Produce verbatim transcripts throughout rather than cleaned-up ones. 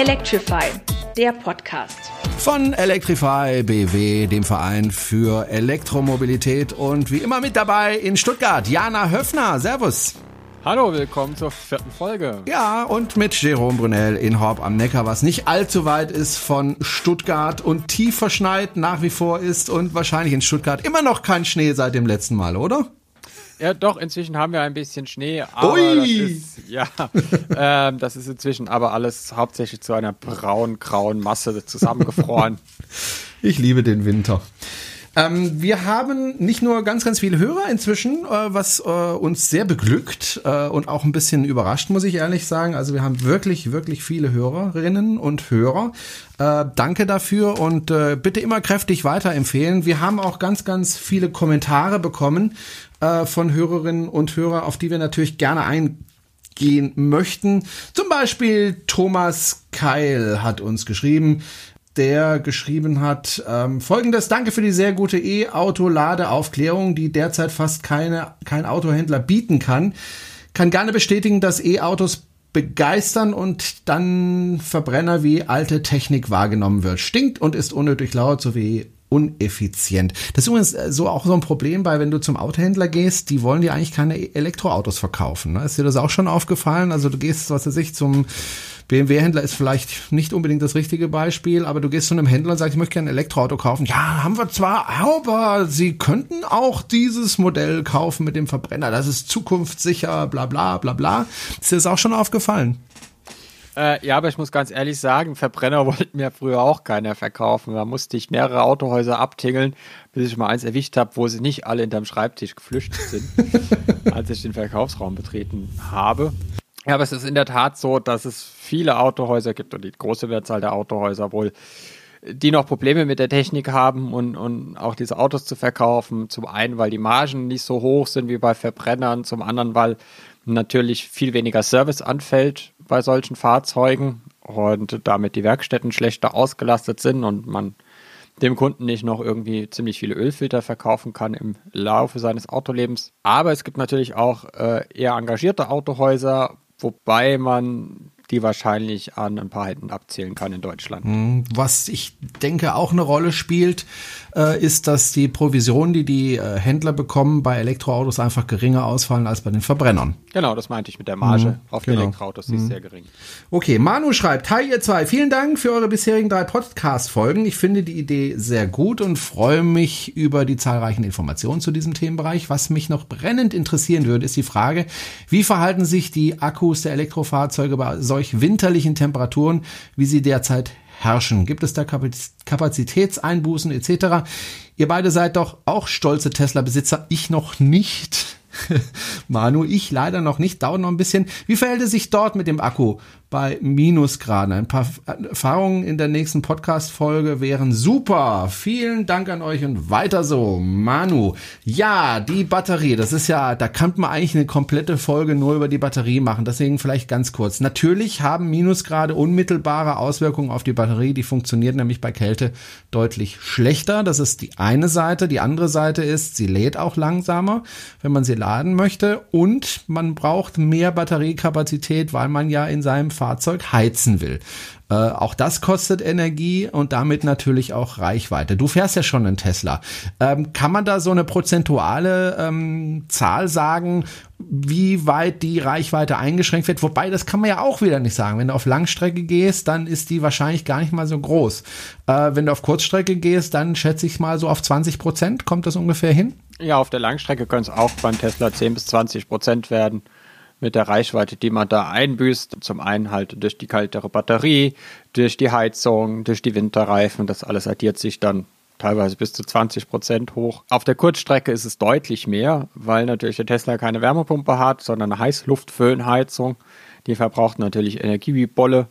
Electrify, der Podcast. Von Electrify B W, dem Verein für Elektromobilität, und wie immer mit dabei in Stuttgart, Jana Höffner. Servus. Hallo, willkommen zur vierten Folge. Ja, und mit Jérôme Brunel in Horb am Neckar, was nicht allzu weit ist von Stuttgart und tief verschneit nach wie vor ist und wahrscheinlich in Stuttgart immer noch kein Schnee seit dem letzten Mal, oder? Ja, doch, inzwischen haben wir ein bisschen Schnee, aber Ui. das ist, ja, ähm, das ist inzwischen aber alles hauptsächlich zu einer braun-grauen Masse zusammengefroren. Ich liebe den Winter. Ähm, wir haben nicht nur ganz, ganz viele Hörer inzwischen, äh, was äh, uns sehr beglückt äh, und auch ein bisschen überrascht, muss ich ehrlich sagen. Also wir haben wirklich, wirklich viele Hörerinnen und Hörer. Äh, danke dafür und äh, bitte immer kräftig weiterempfehlen. Wir haben auch ganz, ganz viele Kommentare bekommen äh, von Hörerinnen und Hörern, auf die wir natürlich gerne eingehen möchten. Zum Beispiel Thomas Keil hat uns geschrieben, der geschrieben hat, ähm, folgendes: Danke für die sehr gute E-Auto-Ladeaufklärung, die derzeit fast keine, kein Autohändler bieten kann. Kann gerne bestätigen, dass E-Autos begeistern und dann Verbrenner wie alte Technik wahrgenommen wird. Stinkt und ist unnötig laut sowie uneffizient. Das ist übrigens so auch so ein Problem, weil wenn du zum Autohändler gehst, die wollen dir eigentlich keine Elektroautos verkaufen. Ne? Ist dir das auch schon aufgefallen? Also du gehst, was weiß ich, zum B M W-Händler ist vielleicht nicht unbedingt das richtige Beispiel, aber du gehst zu einem Händler und sagst, ich möchte gerne ein Elektroauto kaufen. Ja, haben wir zwar, aber Sie könnten auch dieses Modell kaufen mit dem Verbrenner. Das ist zukunftssicher, bla bla bla bla. Ist dir das auch schon aufgefallen? Äh, ja, aber ich muss ganz ehrlich sagen, Verbrenner wollten mir früher auch keiner verkaufen. Da musste ich mehrere Autohäuser abtingeln, bis ich mal eins erwischt habe, wo sie nicht alle hinterm Schreibtisch geflüchtet sind, als ich den Verkaufsraum betreten habe. Ja, aber es ist in der Tat so, dass es viele Autohäuser gibt, und die große Mehrzahl der Autohäuser wohl, die noch Probleme mit der Technik haben und, und auch diese Autos zu verkaufen. Zum einen, weil die Margen nicht so hoch sind wie bei Verbrennern, zum anderen, weil natürlich viel weniger Service anfällt bei solchen Fahrzeugen und damit die Werkstätten schlechter ausgelastet sind und man dem Kunden nicht noch irgendwie ziemlich viele Ölfilter verkaufen kann im Laufe seines Autolebens. Aber es gibt natürlich auch äh, eher engagierte Autohäuser, wobei man die wahrscheinlich an ein paar Händen abzählen kann in Deutschland. Was ich denke auch eine Rolle spielt, äh, ist, dass die Provisionen, die die äh, Händler bekommen, bei Elektroautos einfach geringer ausfallen als bei den Verbrennern. Genau, das meinte ich mit der Marge. Mhm, auf genau. Elektroautos, die mhm. ist sehr gering. Okay, Manu schreibt: Hi ihr zwei, vielen Dank für eure bisherigen drei Podcast-Folgen. Ich finde die Idee sehr gut und freue mich über die zahlreichen Informationen zu diesem Themenbereich. Was mich noch brennend interessieren würde, ist die Frage, wie verhalten sich die Akkus der Elektrofahrzeuge bei solchen winterlichen Temperaturen, wie sie derzeit herrschen? Gibt es da Kapazitätseinbußen et cetera? Ihr beide seid doch auch stolze Tesla-Besitzer. Ich noch nicht. Manu, ich leider noch nicht. Dauert noch ein bisschen. Wie verhält es sich dort mit dem Akku bei Minusgraden? Ein paar Erfahrungen in der nächsten Podcast-Folge wären super. Vielen Dank an euch und weiter so. Manu, ja, die Batterie, das ist ja, da kann man eigentlich eine komplette Folge nur über die Batterie machen. Deswegen vielleicht ganz kurz. Natürlich haben Minusgrade unmittelbare Auswirkungen auf die Batterie. Die funktioniert nämlich bei Kälte deutlich schlechter. Das ist die eine Seite. Die andere Seite ist, sie lädt auch langsamer, wenn man sie laden möchte, und man braucht mehr Batteriekapazität, weil man ja in seinem Fahrzeug heizen will. Äh, auch das kostet Energie und damit natürlich auch Reichweite. Du fährst ja schon einen Tesla. Ähm, kann man da so eine prozentuale ähm, Zahl sagen, wie weit die Reichweite eingeschränkt wird? Wobei, das kann man ja auch wieder nicht sagen. Wenn du auf Langstrecke gehst, dann ist die wahrscheinlich gar nicht mal so groß. Äh, wenn du auf Kurzstrecke gehst, dann schätze ich mal so auf zwanzig Prozent. Kommt das ungefähr hin? Ja, auf der Langstrecke können es auch beim Tesla zehn bis zwanzig Prozent werden mit der Reichweite, die man da einbüßt. Zum einen halt durch die kältere Batterie, durch die Heizung, durch die Winterreifen. Das alles addiert sich dann teilweise bis zu zwanzig Prozent hoch. Auf der Kurzstrecke ist es deutlich mehr, weil natürlich der Tesla keine Wärmepumpe hat, sondern eine Heißluftföhnheizung. Die verbraucht natürlich Energie wie Bolle.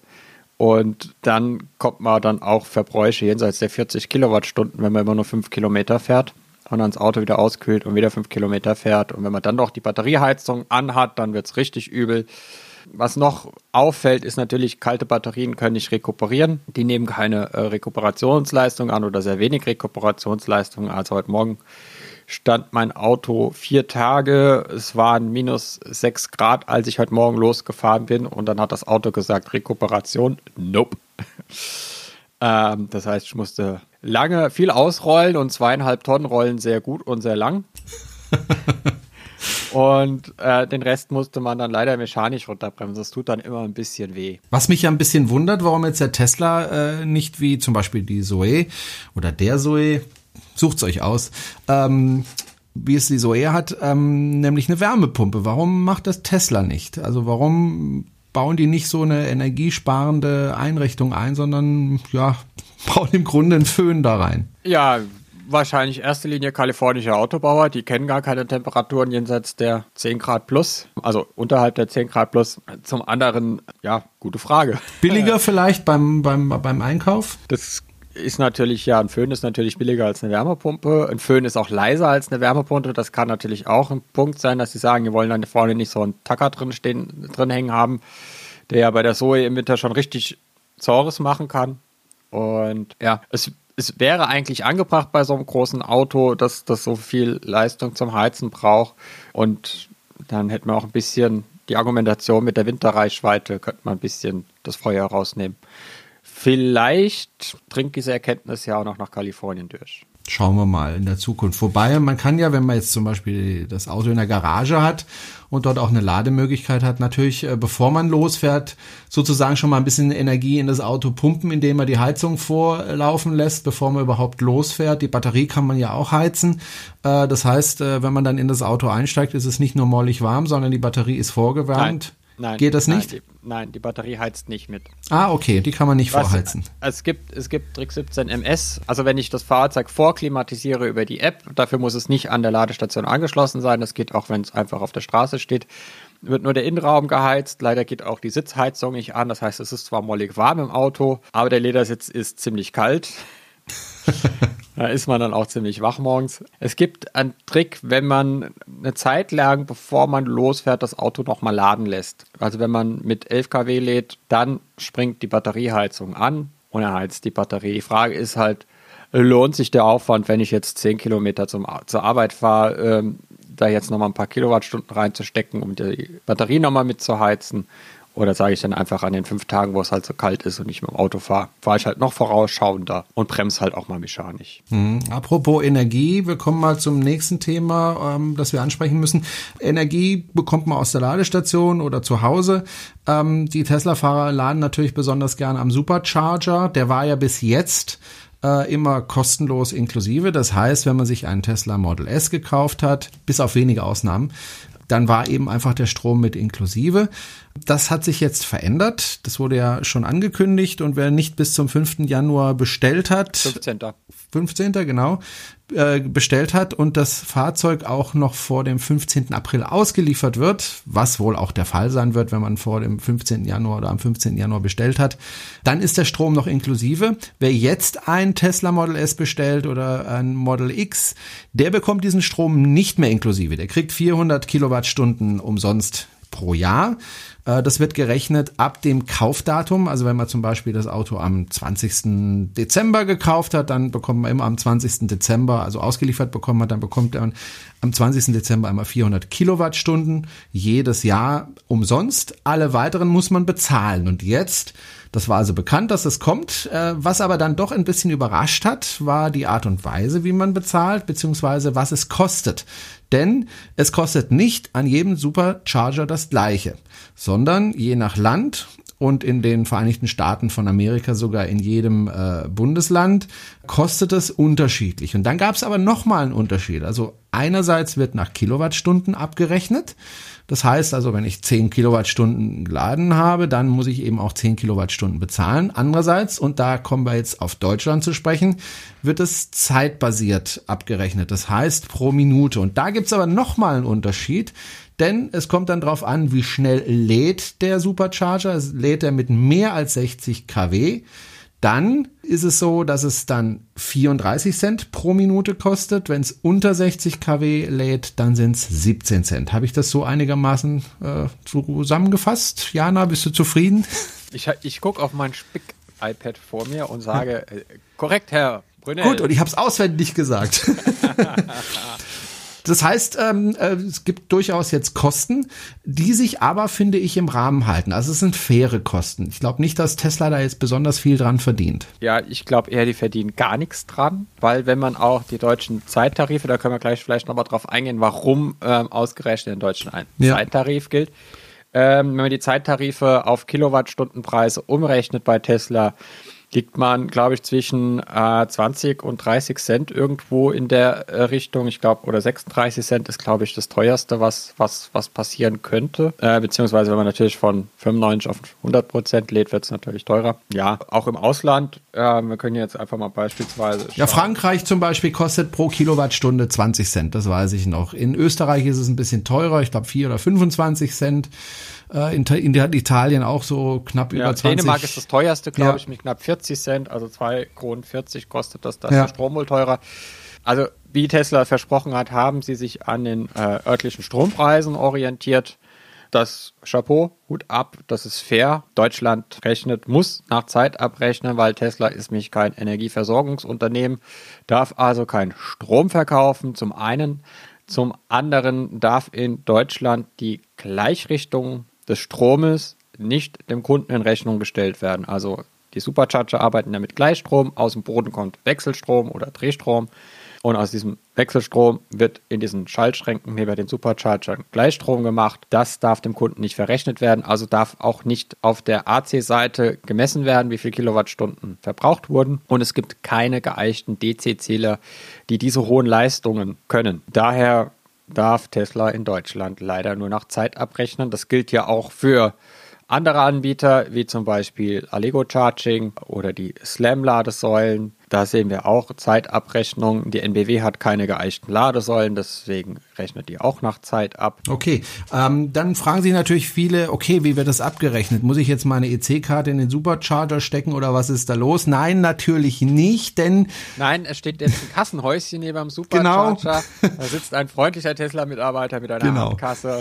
Und dann kommt man dann auch Verbräuche jenseits der vierzig Kilowattstunden, wenn man immer nur fünf Kilometer fährt und dann das Auto wieder auskühlt und wieder fünf Kilometer fährt. Und wenn man dann noch die Batterieheizung anhat, dann wird es richtig übel. Was noch auffällt, ist natürlich, kalte Batterien können nicht rekuperieren. Die nehmen keine äh, Rekuperationsleistung an oder sehr wenig Rekuperationsleistung. Also heute Morgen stand mein Auto vier Tage. Es waren minus sechs Grad, als ich heute Morgen losgefahren bin. Und dann hat das Auto gesagt, Rekuperation, nope. ähm, das heißt, ich musste lange viel ausrollen und zweieinhalb Tonnen rollen sehr gut und sehr lang. Und äh, den Rest musste man dann leider mechanisch runterbremsen. Das tut dann immer ein bisschen weh. Was mich ja ein bisschen wundert, warum jetzt der Tesla äh, nicht wie zum Beispiel die Zoe oder der Zoe, sucht's euch aus, ähm, wie es die Zoe hat, ähm, nämlich eine Wärmepumpe. Warum macht das Tesla nicht? Also warum bauen die nicht so eine energiesparende Einrichtung ein, sondern ja, bauen im Grunde einen Föhn da rein? Ja, wahrscheinlich erste Linie kalifornische Autobauer, die kennen gar keine Temperaturen jenseits der zehn Grad plus, also unterhalb der zehn Grad plus. Zum anderen, ja, gute Frage. Billiger vielleicht beim, beim, beim Einkauf? Das ist natürlich, ja, ein Föhn ist natürlich billiger als eine Wärmepumpe. Ein Föhn ist auch leiser als eine Wärmepumpe. Das kann natürlich auch ein Punkt sein, dass sie sagen, wir wollen dann vorne nicht so einen Tacker drin stehen, drin hängen haben, der ja bei der Zoe im Winter schon richtig Zores machen kann. Und ja, es Es wäre eigentlich angebracht bei so einem großen Auto, dass das so viel Leistung zum Heizen braucht. Und dann hätten wir auch ein bisschen die Argumentation mit der Winterreichweite, könnte man ein bisschen das Feuer rausnehmen. Vielleicht dringt diese Erkenntnis ja auch noch nach Kalifornien durch. Schauen wir mal in der Zukunft. Wobei, man kann ja, wenn man jetzt zum Beispiel das Auto in der Garage hat und dort auch eine Lademöglichkeit hat, natürlich, bevor man losfährt, sozusagen schon mal ein bisschen Energie in das Auto pumpen, indem man die Heizung vorlaufen lässt, bevor man überhaupt losfährt. Die Batterie kann man ja auch heizen. Das heißt, wenn man dann in das Auto einsteigt, ist es nicht nur mollig warm, sondern die Batterie ist vorgewärmt. Nein. Nein, Geht das nicht? Nein die, nein, die Batterie heizt nicht mit. Ah, okay, die kann man nicht Was, vorheizen. Es gibt, es gibt Trick siebzehn M S, also wenn ich das Fahrzeug vorklimatisiere über die App, dafür muss es nicht an der Ladestation angeschlossen sein, das geht auch, wenn es einfach auf der Straße steht, wird nur der Innenraum geheizt, leider geht auch die Sitzheizung nicht an, das heißt, es ist zwar mollig warm im Auto, aber der Ledersitz ist ziemlich kalt. Da ist man dann auch ziemlich wach morgens. Es gibt einen Trick, wenn man eine Zeit lang, bevor man losfährt, das Auto nochmal laden lässt. Also wenn man mit elf Kilowatt lädt, dann springt die Batterieheizung an und er heizt die Batterie. Die Frage ist halt, lohnt sich der Aufwand, wenn ich jetzt zehn Kilometer zum, zur Arbeit fahre, ähm, da jetzt nochmal ein paar Kilowattstunden reinzustecken, um die Batterie nochmal mitzuheizen? Oder sage ich dann einfach an den fünf Tagen, wo es halt so kalt ist und ich mit dem Auto fahre, fahre ich halt noch vorausschauender und bremse halt auch mal mechanisch. Hm. Apropos Energie, wir kommen mal zum nächsten Thema, ähm, das wir ansprechen müssen. Energie bekommt man aus der Ladestation oder zu Hause. Ähm, die Tesla-Fahrer laden natürlich besonders gerne am Supercharger. Der war ja bis jetzt äh, immer kostenlos inklusive. Das heißt, wenn man sich einen Tesla Model S gekauft hat, bis auf wenige Ausnahmen, dann war eben einfach der Strom mit inklusive. Das hat sich jetzt verändert. Das wurde ja schon angekündigt. Und wer nicht bis zum fünften Januar bestellt hat, fünfzehnten fünfzehnten genau, äh, bestellt hat und das Fahrzeug auch noch vor dem fünfzehnten April ausgeliefert wird, was wohl auch der Fall sein wird, wenn man vor dem fünfzehnten Januar oder am fünfzehnten Januar bestellt hat, dann ist der Strom noch inklusive. Wer jetzt ein Tesla Model S bestellt oder ein Model X, der bekommt diesen Strom nicht mehr inklusive. Der kriegt vierhundert Kilowattstunden umsonst pro Jahr. Das wird gerechnet ab dem Kaufdatum. Also wenn man zum Beispiel das Auto am zwanzigsten Dezember gekauft hat, dann bekommt man immer am zwanzigsten Dezember, also ausgeliefert bekommen hat, dann bekommt man am zwanzigsten Dezember einmal vierhundert Kilowattstunden jedes Jahr umsonst. Alle weiteren muss man bezahlen. Und jetzt, das war also bekannt, dass es kommt, was aber dann doch ein bisschen überrascht hat, war die Art und Weise, wie man bezahlt, beziehungsweise was es kostet. Denn es kostet nicht an jedem Supercharger das Gleiche, sondern je nach Land und in den Vereinigten Staaten von Amerika sogar in jedem äh, Bundesland kostet es unterschiedlich. Und dann gab es aber nochmal einen Unterschied. Also einerseits wird nach Kilowattstunden abgerechnet. Das heißt also, wenn ich zehn Kilowattstunden geladen habe, dann muss ich eben auch zehn Kilowattstunden bezahlen. Andererseits, und da kommen wir jetzt auf Deutschland zu sprechen, wird es zeitbasiert abgerechnet. Das heißt pro Minute. Und da gibt's aber nochmal einen Unterschied. Denn es kommt dann drauf an, wie schnell lädt der Supercharger. Lädt er mit mehr als sechzig Kilowatt, dann ist es so, dass es dann vierunddreißig Cent pro Minute kostet. Wenn es unter sechzig Kilowatt lädt, dann sind es siebzehn Cent. Habe ich das so einigermaßen äh, zusammengefasst? Jana, bist du zufrieden? Ich, ich gucke auf mein Spick-iPad vor mir und sage, äh, korrekt, Herr Brunel. Gut, und ich habe es auswendig gesagt. Das heißt, ähm, äh, es gibt durchaus jetzt Kosten, die sich aber, finde ich, im Rahmen halten. Also es sind faire Kosten. Ich glaube nicht, dass Tesla da jetzt besonders viel dran verdient. Ja, ich glaube eher, die verdienen gar nichts dran, weil wenn man auch die deutschen Zeittarife, da können wir gleich vielleicht nochmal drauf eingehen, warum ähm, ausgerechnet in Deutschland ein ja. Zeittarif gilt. Ähm, wenn man die Zeittarife auf Kilowattstundenpreise umrechnet bei Tesla, liegt man, glaube ich, zwischen äh, zwanzig und dreißig Cent irgendwo in der äh, Richtung. Ich glaube, oder sechsunddreißig Cent ist, glaube ich, das teuerste, was, was, was passieren könnte. Äh, beziehungsweise, wenn man natürlich von fünfundneunzig auf hundert Prozent lädt, wird es natürlich teurer. Ja, auch im Ausland. Äh, wir können jetzt einfach mal beispielsweise schauen. Ja, Frankreich zum Beispiel kostet pro Kilowattstunde zwanzig Cent, das weiß ich noch. In Österreich ist es ein bisschen teurer, ich glaube vier oder fünfundzwanzig Cent. In, in Italien auch so knapp ja, über zwanzig. Dänemark ist das teuerste, glaube ja. ich, mit knapp vierzig Cent, also zwei Kronen vierzig kostet das, das ja. ist der Strom wohl teurer. Also wie Tesla versprochen hat, haben sie sich an den äh, örtlichen Strompreisen orientiert. Das Chapeau, Hut ab, das ist fair. Deutschland rechnet, muss nach Zeit abrechnen, weil Tesla ist nämlich kein Energieversorgungsunternehmen, darf also keinen Strom verkaufen, zum einen. Zum anderen darf in Deutschland die Gleichrichtung des Stromes nicht dem Kunden in Rechnung gestellt werden. Also die Supercharger arbeiten ja mit Gleichstrom, aus dem Boden kommt Wechselstrom oder Drehstrom und aus diesem Wechselstrom wird in diesen Schaltschränken neben den Superchargern Gleichstrom gemacht. Das darf dem Kunden nicht verrechnet werden, also darf auch nicht auf der A C-Seite gemessen werden, wie viele Kilowattstunden verbraucht wurden und es gibt keine geeichten D C-Zähler, die diese hohen Leistungen können. Daher darf Tesla in Deutschland leider nur nach Zeit abrechnen. Das gilt ja auch für andere Anbieter, wie zum Beispiel Allego Charging oder die Slam-Ladesäulen. Da sehen wir auch Zeitabrechnung. Die N B W hat keine geeichten Ladesäulen, deswegen rechnet die auch nach Zeit ab. Okay, ähm, dann fragen sich natürlich viele, okay, wie wird das abgerechnet? Muss ich jetzt meine E C-Karte in den Supercharger stecken oder was ist da los? Nein, natürlich nicht, denn... Nein, es steht jetzt ein Kassenhäuschen neben dem Supercharger. Genau. Da sitzt ein freundlicher Tesla-Mitarbeiter mit einer genau. Handkasse.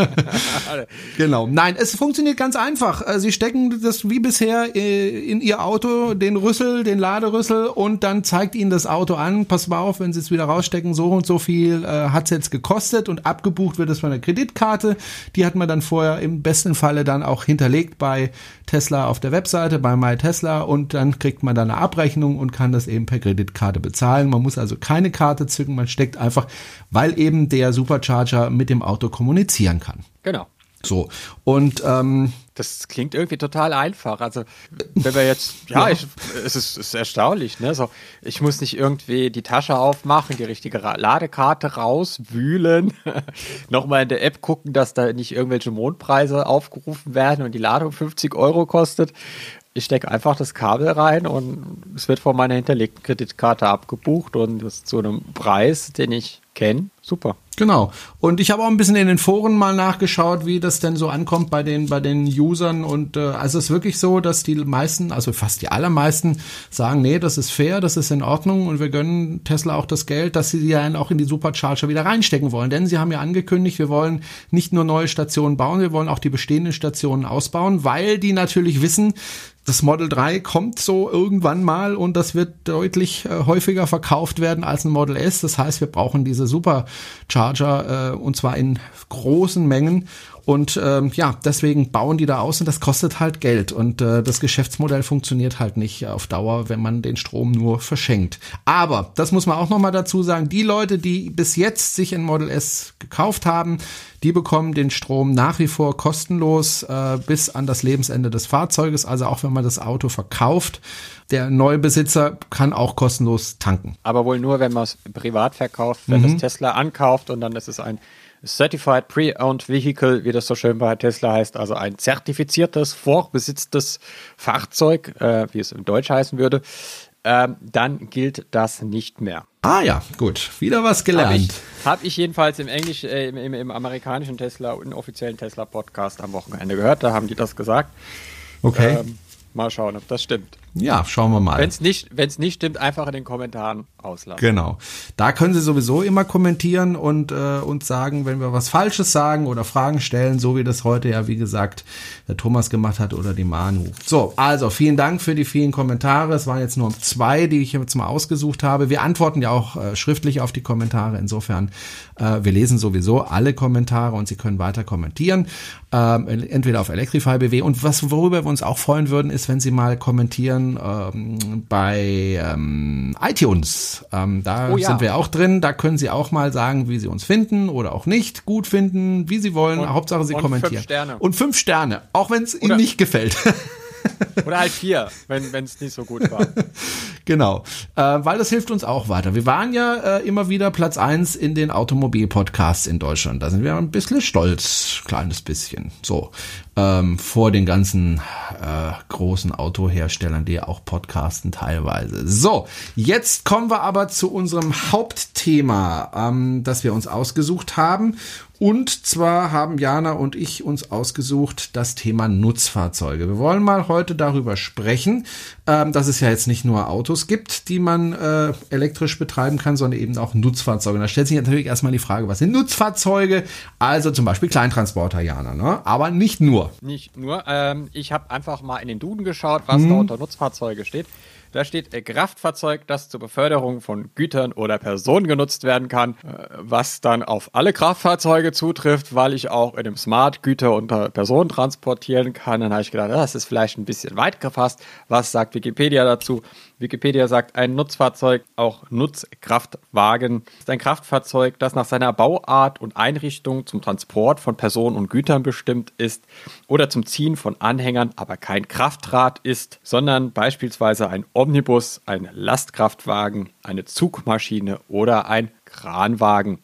Genau, nein, es funktioniert ganz einfach. Sie stecken das wie bisher in Ihr Auto, den Rüssel, den Laderüssel und dann zeigt Ihnen das Auto an, pass mal auf, wenn Sie es wieder rausstecken, so und so viel äh, hat es jetzt gekostet und abgebucht wird es von der Kreditkarte. Die hat man dann vorher im besten Falle dann auch hinterlegt bei Tesla auf der Webseite, bei MyTesla und dann kriegt man dann eine Abrechnung und kann das eben per Kreditkarte bezahlen. Man muss also keine Karte zücken, man steckt einfach, weil eben der Supercharger mit dem Auto kommunizieren kann. Genau. So, und ähm, das klingt irgendwie total einfach. Also, wenn wir jetzt, ja, ja. Ich, es, ist, es ist erstaunlich, ne? So, ich muss nicht irgendwie die Tasche aufmachen, die richtige Ladekarte rauswühlen, nochmal in der App gucken, dass da nicht irgendwelche Mondpreise aufgerufen werden und die Ladung fünfzig Euro kostet. Ich stecke einfach das Kabel rein und es wird von meiner hinterlegten Kreditkarte abgebucht und das zu einem Preis, den ich kenne. Super. Genau. Und ich habe auch ein bisschen in den Foren mal nachgeschaut, wie das denn so ankommt bei den bei den Usern. Und äh, also es ist wirklich so, dass die meisten, also fast die allermeisten sagen, nee, das ist fair, das ist in Ordnung und wir gönnen Tesla auch das Geld, dass sie ja dann auch in die Supercharger wieder reinstecken wollen. Denn sie haben ja angekündigt, wir wollen nicht nur neue Stationen bauen, wir wollen auch die bestehenden Stationen ausbauen, weil die natürlich wissen, das Model drei kommt so irgendwann mal und das wird deutlich äh, häufiger verkauft werden als ein Model S. Das heißt, wir brauchen diese Supercharger äh, und zwar in großen Mengen. Und ähm, ja, deswegen bauen die da aus und das kostet halt Geld. Und äh, das Geschäftsmodell funktioniert halt nicht auf Dauer, wenn man den Strom nur verschenkt. Aber, das muss man auch nochmal dazu sagen, die Leute, die bis jetzt sich ein Model S gekauft haben, die bekommen den Strom nach wie vor kostenlos äh, bis an das Lebensende des Fahrzeuges. Also auch wenn man das Auto verkauft, der Neubesitzer kann auch kostenlos tanken. Aber wohl nur, wenn man es privat verkauft, wenn Mhm. das Tesla ankauft und dann ist es ein Certified Pre-Owned Vehicle, wie das so schön bei Tesla heißt, also ein zertifiziertes, vorbesitztes Fahrzeug, äh, wie es in Deutsch heißen würde, ähm, dann gilt das nicht mehr. Ah ja, gut, wieder was gelernt. Habe ich, hab ich jedenfalls im Englisch, äh, im, im, im amerikanischen Tesla, im offiziellen Tesla-Podcast am Wochenende gehört, da haben die das gesagt. Okay. Ähm, mal schauen, ob das stimmt. Ja, schauen wir mal. Wenn es nicht, wenn's nicht stimmt, einfach in den Kommentaren auslassen. Genau. Da können Sie sowieso immer kommentieren und äh, uns sagen, wenn wir was Falsches sagen oder Fragen stellen, so wie das heute ja, wie gesagt, der Thomas gemacht hat oder die Manu. So, also vielen Dank für die vielen Kommentare. Es waren jetzt nur zwei, die ich jetzt mal ausgesucht habe. Wir antworten ja auch äh, schriftlich auf die Kommentare. Insofern, äh, wir lesen sowieso alle Kommentare und Sie können weiter kommentieren. Ähm, entweder auf Electrify B W. Und was, worüber wir uns auch freuen würden, ist, wenn Sie mal kommentieren ähm, bei ähm, iTunes. Ähm, da oh ja. sind wir auch drin. Da können Sie auch mal sagen, wie Sie uns finden oder auch nicht gut finden, wie Sie wollen. Und, Hauptsache Sie und kommentieren. Fünf Sterne. Und fünf Sterne, auch wenn es Ihnen nicht gefällt. Oder halt vier, wenn es nicht so gut war. Genau, äh, weil das hilft uns auch weiter. Wir waren ja äh, immer wieder Platz eins in den Automobil-Podcasts in Deutschland. Da sind wir ein bisschen stolz, kleines bisschen. So, ähm, vor den ganzen äh, großen Autoherstellern, die ja auch podcasten teilweise. So, jetzt kommen wir aber zu unserem Hauptthema, ähm, das wir uns ausgesucht haben. Und zwar haben Jana und ich uns ausgesucht das Thema Nutzfahrzeuge. Wir wollen mal heute darüber sprechen, ähm, dass es ja jetzt nicht nur Autos gibt, die man äh, elektrisch betreiben kann, sondern eben auch Nutzfahrzeuge. Und da stellt sich natürlich erstmal die Frage, was sind Nutzfahrzeuge? Also zum Beispiel Kleintransporter, Jana, ne? Aber nicht nur. Nicht nur. Ähm, ich habe einfach mal in den Duden geschaut, was hm. da unter Nutzfahrzeuge steht. Da steht äh, Kraftfahrzeug, das zur Beförderung von Gütern oder Personen genutzt werden kann, äh, was dann auf alle Kraftfahrzeuge zutrifft, weil ich auch in dem Smart Güter und Personen transportieren kann. Dann habe ich gedacht, das ist vielleicht ein bisschen weit gefasst. Was sagt Wikipedia dazu? Wikipedia sagt, ein Nutzfahrzeug, auch Nutzkraftwagen, ist ein Kraftfahrzeug, das nach seiner Bauart und Einrichtung zum Transport von Personen und Gütern bestimmt ist oder zum Ziehen von Anhängern, aber kein Kraftrad ist, sondern beispielsweise ein Omnibus, ein Lastkraftwagen, eine Zugmaschine oder ein Kranwagen.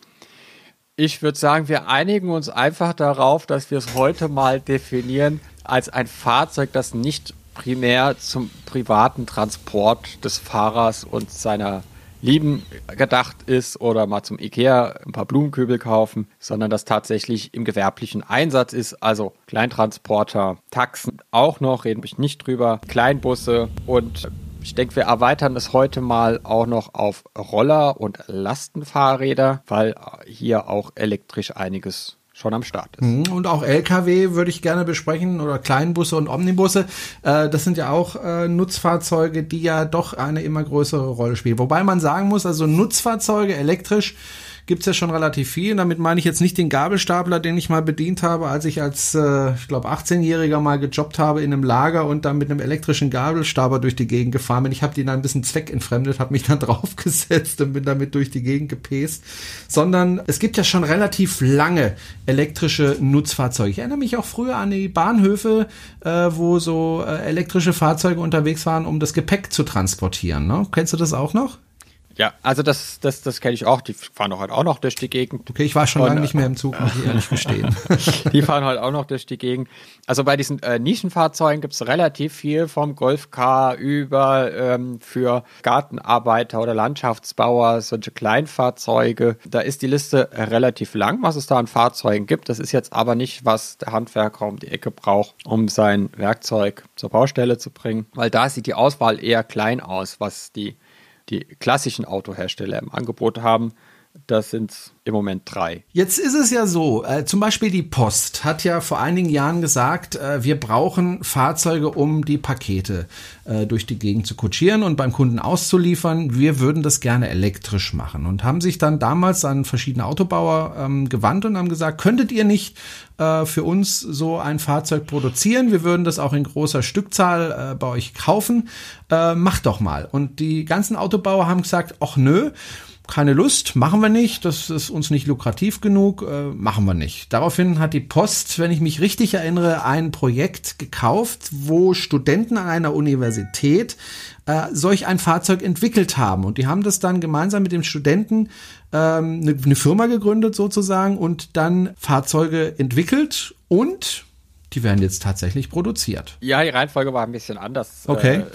Ich würde sagen, wir einigen uns einfach darauf, dass wir es heute mal definieren als ein Fahrzeug, das nicht primär zum privaten Transport des Fahrers und seiner Lieben gedacht ist oder mal zum Ikea ein paar Blumenkübel kaufen, sondern das tatsächlich im gewerblichen Einsatz ist, also Kleintransporter, Taxen auch noch, reden wir nicht drüber, Kleinbusse und ich denke, wir erweitern es heute mal auch noch auf Roller und Lastenfahrräder, weil hier auch elektrisch einiges schon am Start ist. Und auch L K W würde ich gerne besprechen oder Kleinbusse und Omnibusse. Äh, das sind ja auch äh, Nutzfahrzeuge, die ja doch eine immer größere Rolle spielen. Wobei man sagen muss, also Nutzfahrzeuge elektrisch gibt's ja schon relativ viel. Damit meine ich jetzt nicht den Gabelstapler, den ich mal bedient habe, als ich als, äh, ich glaube, achtzehnjähriger mal gejobbt habe in einem Lager und dann mit einem elektrischen Gabelstapler durch die Gegend gefahren bin. Ich habe den dann ein bisschen zweckentfremdet, habe mich dann draufgesetzt und bin damit durch die Gegend gepäst. Sondern es gibt ja schon relativ lange elektrische Nutzfahrzeuge. Ich erinnere mich auch früher an die Bahnhöfe, äh, wo so äh, elektrische Fahrzeuge unterwegs waren, um das Gepäck zu transportieren. Ne? Kennst du das auch noch? Ja, also das, das, das kenne ich auch. Die fahren doch halt auch noch durch die Gegend. Okay, ich war schon lange nicht mehr im Zug, muss ich ehrlich gestehen. Die fahren halt auch noch durch die Gegend. Also bei diesen äh, Nischenfahrzeugen gibt es relativ viel, vom Golfcar über ähm, für Gartenarbeiter oder Landschaftsbauer, solche Kleinfahrzeuge. Da ist die Liste relativ lang, was es da an Fahrzeugen gibt. Das ist jetzt aber nicht, was der Handwerker um die Ecke braucht, um sein Werkzeug zur Baustelle zu bringen. Weil da sieht die Auswahl eher klein aus, was die die klassischen Autohersteller im Angebot haben. Das sind im Moment drei. Jetzt ist es ja so, äh, zum Beispiel die Post hat ja vor einigen Jahren gesagt, äh, wir brauchen Fahrzeuge, um die Pakete äh, durch die Gegend zu kutschieren und beim Kunden auszuliefern. Wir würden das gerne elektrisch machen und haben sich dann damals an verschiedene Autobauer ähm, gewandt und haben gesagt, könntet ihr nicht äh, für uns so ein Fahrzeug produzieren? Wir würden das auch in großer Stückzahl äh, bei euch kaufen. Äh, macht doch mal. Und die ganzen Autobauer haben gesagt, ach nö, keine Lust, machen wir nicht, das ist uns nicht lukrativ genug, äh, machen wir nicht. Daraufhin hat die Post, wenn ich mich richtig erinnere, ein Projekt gekauft, wo Studenten an einer Universität äh, solch ein Fahrzeug entwickelt haben. Und die haben das dann gemeinsam mit den Studenten ähm, eine, eine Firma gegründet sozusagen und dann Fahrzeuge entwickelt und die werden jetzt tatsächlich produziert. Ja, die Reihenfolge war ein bisschen anders. Okay. Äh,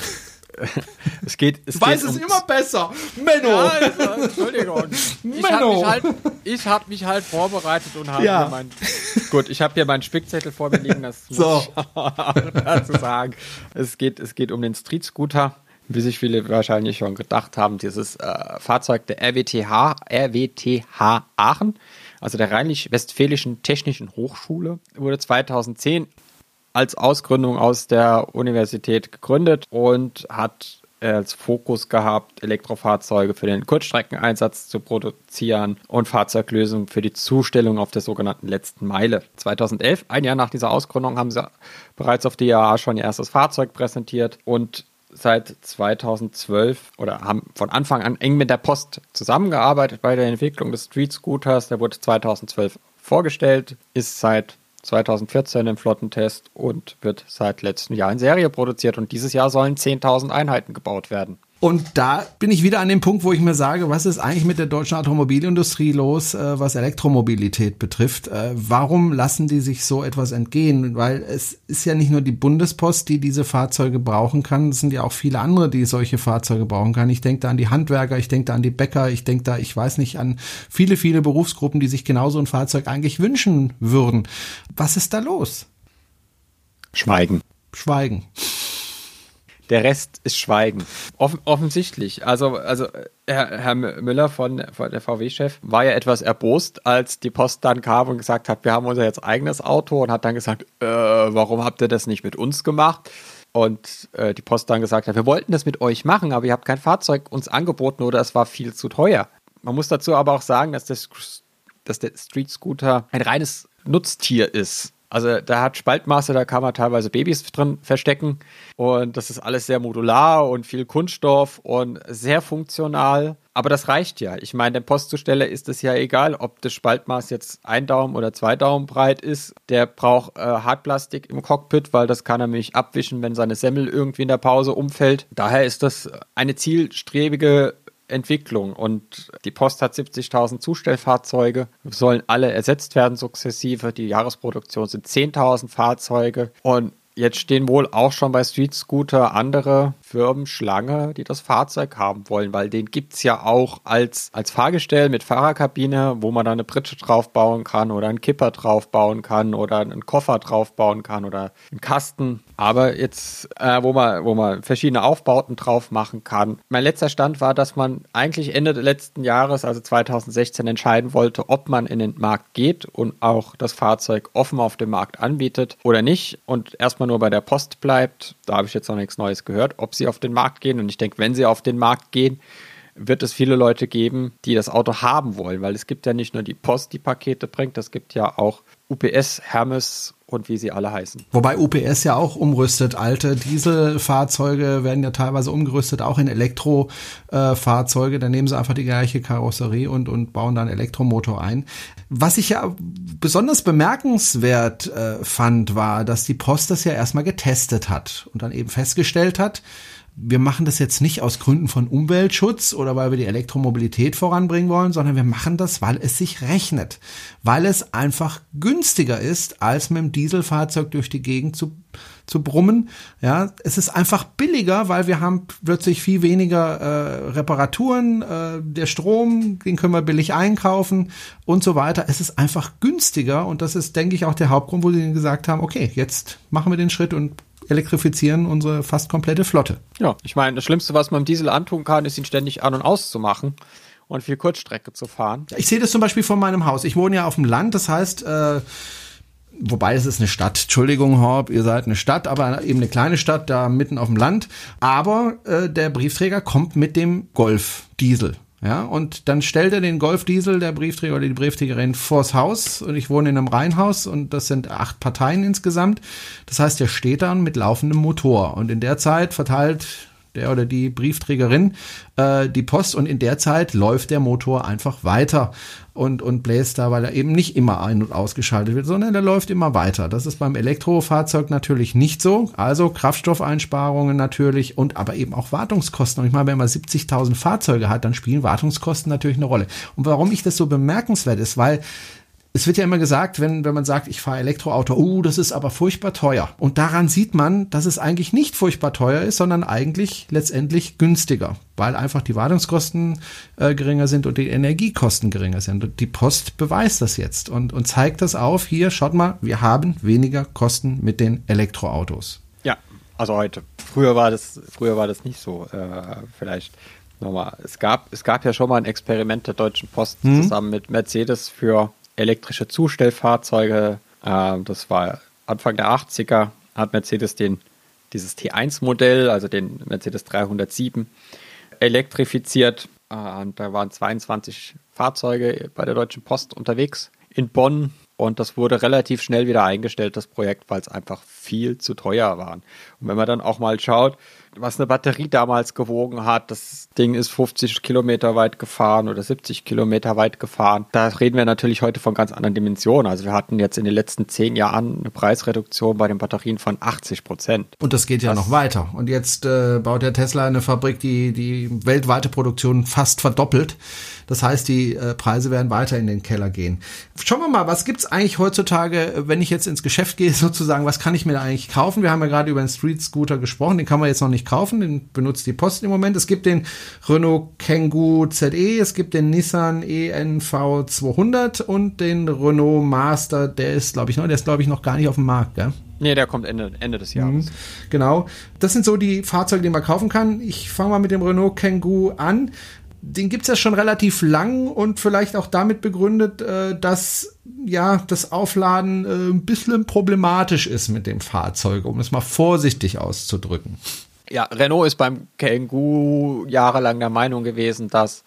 Es geht, es du weißt geht es um immer besser. Menno. Ja, also, Entschuldigung. Ich habe mich, halt, ich hab mich halt vorbereitet und habe Ja. mir mein, Gut, ich habe hier meinen Spickzettel vor mir liegen, das muss so. ich dazu sagen. Es geht, es geht um den Street Scooter, wie sich viele wahrscheinlich schon gedacht haben, dieses äh, Fahrzeug der R W T H, R W T H Aachen, also der Rheinland-Westfälischen Technischen Hochschule, wurde zweitausendzehn als Ausgründung aus der Universität gegründet und hat als Fokus gehabt, Elektrofahrzeuge für den Kurzstreckeneinsatz zu produzieren und Fahrzeuglösungen für die Zustellung auf der sogenannten letzten Meile. zweitausendelf, ein Jahr nach dieser Ausgründung, haben sie bereits auf der I A A schon ihr erstes Fahrzeug präsentiert und seit zweitausendzwölf oder haben von Anfang an eng mit der Post zusammengearbeitet bei der Entwicklung des Street Scooters. Der wurde zweitausendzwölf vorgestellt, ist seit zweitausendvierzehn im Flottentest und wird seit letztem Jahr in Serie produziert. Und dieses Jahr sollen zehntausend Einheiten gebaut werden. Und da bin ich wieder an dem Punkt, wo ich mir sage, was ist eigentlich mit der deutschen Automobilindustrie los, äh, was Elektromobilität betrifft? Äh, warum lassen die sich so etwas entgehen? Weil es ist ja nicht nur die Bundespost, die diese Fahrzeuge brauchen kann, es sind ja auch viele andere, die solche Fahrzeuge brauchen kann. Ich denke da an die Handwerker, ich denke da an die Bäcker, ich denke da, ich weiß nicht, an viele, viele Berufsgruppen, die sich genau so ein Fahrzeug eigentlich wünschen würden. Was ist da los? Schweigen. Schweigen. Der Rest ist Schweigen. Offen, offensichtlich. Also, also Herr, Herr Müller von, von der V W-Chef war ja etwas erbost, als die Post dann kam und gesagt hat, wir haben unser jetzt eigenes Auto und hat dann gesagt, äh, warum habt ihr das nicht mit uns gemacht? Und äh, die Post dann gesagt hat, wir wollten das mit euch machen, aber ihr habt kein Fahrzeug uns angeboten oder es war viel zu teuer. Man muss dazu aber auch sagen, dass, das, dass der Street Scooter ein reines Nutztier ist. Also da hat Spaltmaße, da kann man teilweise Babys drin verstecken und das ist alles sehr modular und viel Kunststoff und sehr funktional, aber das reicht ja. Ich meine, dem Postzusteller ist es ja egal, ob das Spaltmaß jetzt ein Daumen oder zwei Daumen breit ist. Der braucht äh, Hartplastik im Cockpit, weil das kann er nämlich abwischen, wenn seine Semmel irgendwie in der Pause umfällt. Daher ist das eine zielstrebige Entwicklung und die Post hat siebzigtausend Zustellfahrzeuge, sollen alle ersetzt werden sukzessive. Die Jahresproduktion sind zehntausend Fahrzeuge und jetzt stehen wohl auch schon bei Street Scooter andere Firmen Schlange, die das Fahrzeug haben wollen, weil den gibt es ja auch als, als Fahrgestell mit Fahrerkabine, wo man da eine Pritsche drauf bauen kann oder einen Kipper drauf bauen kann oder einen Koffer drauf bauen kann oder einen Kasten. Aber jetzt, äh, wo man, wo man verschiedene Aufbauten drauf machen kann. Mein letzter Stand war, dass man eigentlich Ende letzten Jahres, also zweitausendsechzehn, entscheiden wollte, ob man in den Markt geht und auch das Fahrzeug offen auf dem Markt anbietet oder nicht und erstmal nur bei der Post bleibt. Da habe ich jetzt noch nichts Neues gehört, ob sie auf den Markt gehen. Und ich denke, wenn sie auf den Markt gehen, wird es viele Leute geben, die das Auto haben wollen, weil es gibt ja nicht nur die Post, die Pakete bringt, es gibt ja auch U P S, Hermes und wie sie alle heißen. Wobei U P S ja auch umrüstet. Alte Dieselfahrzeuge werden ja teilweise umgerüstet, auch in Elektrofahrzeuge. Äh, da nehmen sie einfach die gleiche Karosserie und, und bauen da einen Elektromotor ein. Was ich ja besonders bemerkenswert äh, fand, war, dass die Post das ja erstmal getestet hat und dann eben festgestellt hat, wir machen das jetzt nicht aus Gründen von Umweltschutz oder weil wir die Elektromobilität voranbringen wollen, sondern wir machen das, weil es sich rechnet. Weil es einfach günstiger ist, als mit dem Dieselfahrzeug durch die Gegend zu, zu brummen. Ja, es ist einfach billiger, weil wir haben plötzlich viel weniger äh, Reparaturen. Äh, der Strom, den können wir billig einkaufen und so weiter. Es ist einfach günstiger und das ist, denke ich, auch der Hauptgrund, wo sie gesagt haben, okay, jetzt machen wir den Schritt und elektrifizieren unsere fast komplette Flotte. Ja, ich meine, das Schlimmste, was man im Diesel antun kann, ist ihn ständig an- und auszumachen und viel Kurzstrecke zu fahren. Ich sehe das zum Beispiel von meinem Haus. Ich wohne ja auf dem Land, das heißt, äh, wobei es ist eine Stadt. Entschuldigung, Horb, ihr seid eine Stadt, aber eben eine kleine Stadt da mitten auf dem Land. Aber äh, der Briefträger kommt mit dem Golf Diesel. Ja, und dann stellt er den Golf-Diesel, der Briefträger oder die Briefträgerin, vors Haus und ich wohne in einem Reihenhaus und das sind acht Parteien insgesamt. Das heißt, der steht dann mit laufendem Motor und in der Zeit verteilt der oder die Briefträgerin äh, die Post und in der Zeit läuft der Motor einfach weiter und, und bläst da, weil er eben nicht immer ein- und ausgeschaltet wird, sondern der läuft immer weiter. Das ist beim Elektrofahrzeug natürlich nicht so. Also Kraftstoffeinsparungen natürlich und aber eben auch Wartungskosten. Und ich meine, wenn man siebzigtausend Fahrzeuge hat, dann spielen Wartungskosten natürlich eine Rolle. Und warum ich das so bemerkenswert ist, weil Es wird ja immer gesagt, wenn, wenn man sagt, ich fahre Elektroauto, oh, das ist aber furchtbar teuer. Und daran sieht man, dass es eigentlich nicht furchtbar teuer ist, sondern eigentlich letztendlich günstiger, weil einfach die Wartungskosten äh, geringer sind und die Energiekosten geringer sind. Und die Post beweist das jetzt und, und zeigt das auf. Hier, schaut mal, wir haben weniger Kosten mit den Elektroautos. Ja, also heute. Früher war das, früher war das nicht so. Äh, vielleicht nochmal. Es gab, es gab ja schon mal ein Experiment der Deutschen Post mhm. zusammen mit Mercedes für elektrische Zustellfahrzeuge. Äh, das war Anfang der achtziger, hat Mercedes den, dieses T eins Modell, also den Mercedes dreihundertsieben, elektrifiziert. Äh, und da waren zweiundzwanzig Fahrzeuge bei der Deutschen Post unterwegs in Bonn. Und das wurde relativ schnell wieder eingestellt, das Projekt, weil es einfach viel zu teuer war. Und wenn man dann auch mal schaut, was eine Batterie damals gewogen hat, das Ding ist fünfzig Kilometer weit gefahren oder siebzig Kilometer weit gefahren. Da reden wir natürlich heute von ganz anderen Dimensionen. Also wir hatten jetzt in den letzten zehn Jahren eine Preisreduktion bei den Batterien von achtzig Prozent. Und das geht ja das noch weiter. Und jetzt äh, baut der Tesla eine Fabrik, die die weltweite Produktion fast verdoppelt. Das heißt, die äh, Preise werden weiter in den Keller gehen. Schauen wir mal, was gibt's eigentlich heutzutage, wenn ich jetzt ins Geschäft gehe, sozusagen, was kann ich mir da eigentlich kaufen? Wir haben ja gerade über den Street Scooter gesprochen, den kann man jetzt noch nicht kaufen, den benutzt die Post im Moment. Es gibt den Renault Kangoo Z E, es gibt den Nissan E N V zweihundert und den Renault Master, der ist, glaube ich, noch, der ist, glaube ich, noch gar nicht auf dem Markt, gell? Nee, der kommt Ende, Ende des Jahres. Mhm, genau. Das sind so die Fahrzeuge, die man kaufen kann. Ich fange mal mit dem Renault Kangoo an. Den gibt's ja schon relativ lang und vielleicht auch damit begründet, äh, dass ja das Aufladen äh, ein bisschen problematisch ist mit dem Fahrzeug, um es mal vorsichtig auszudrücken. Ja, Renault ist beim Kangoo jahrelang der Meinung gewesen, dass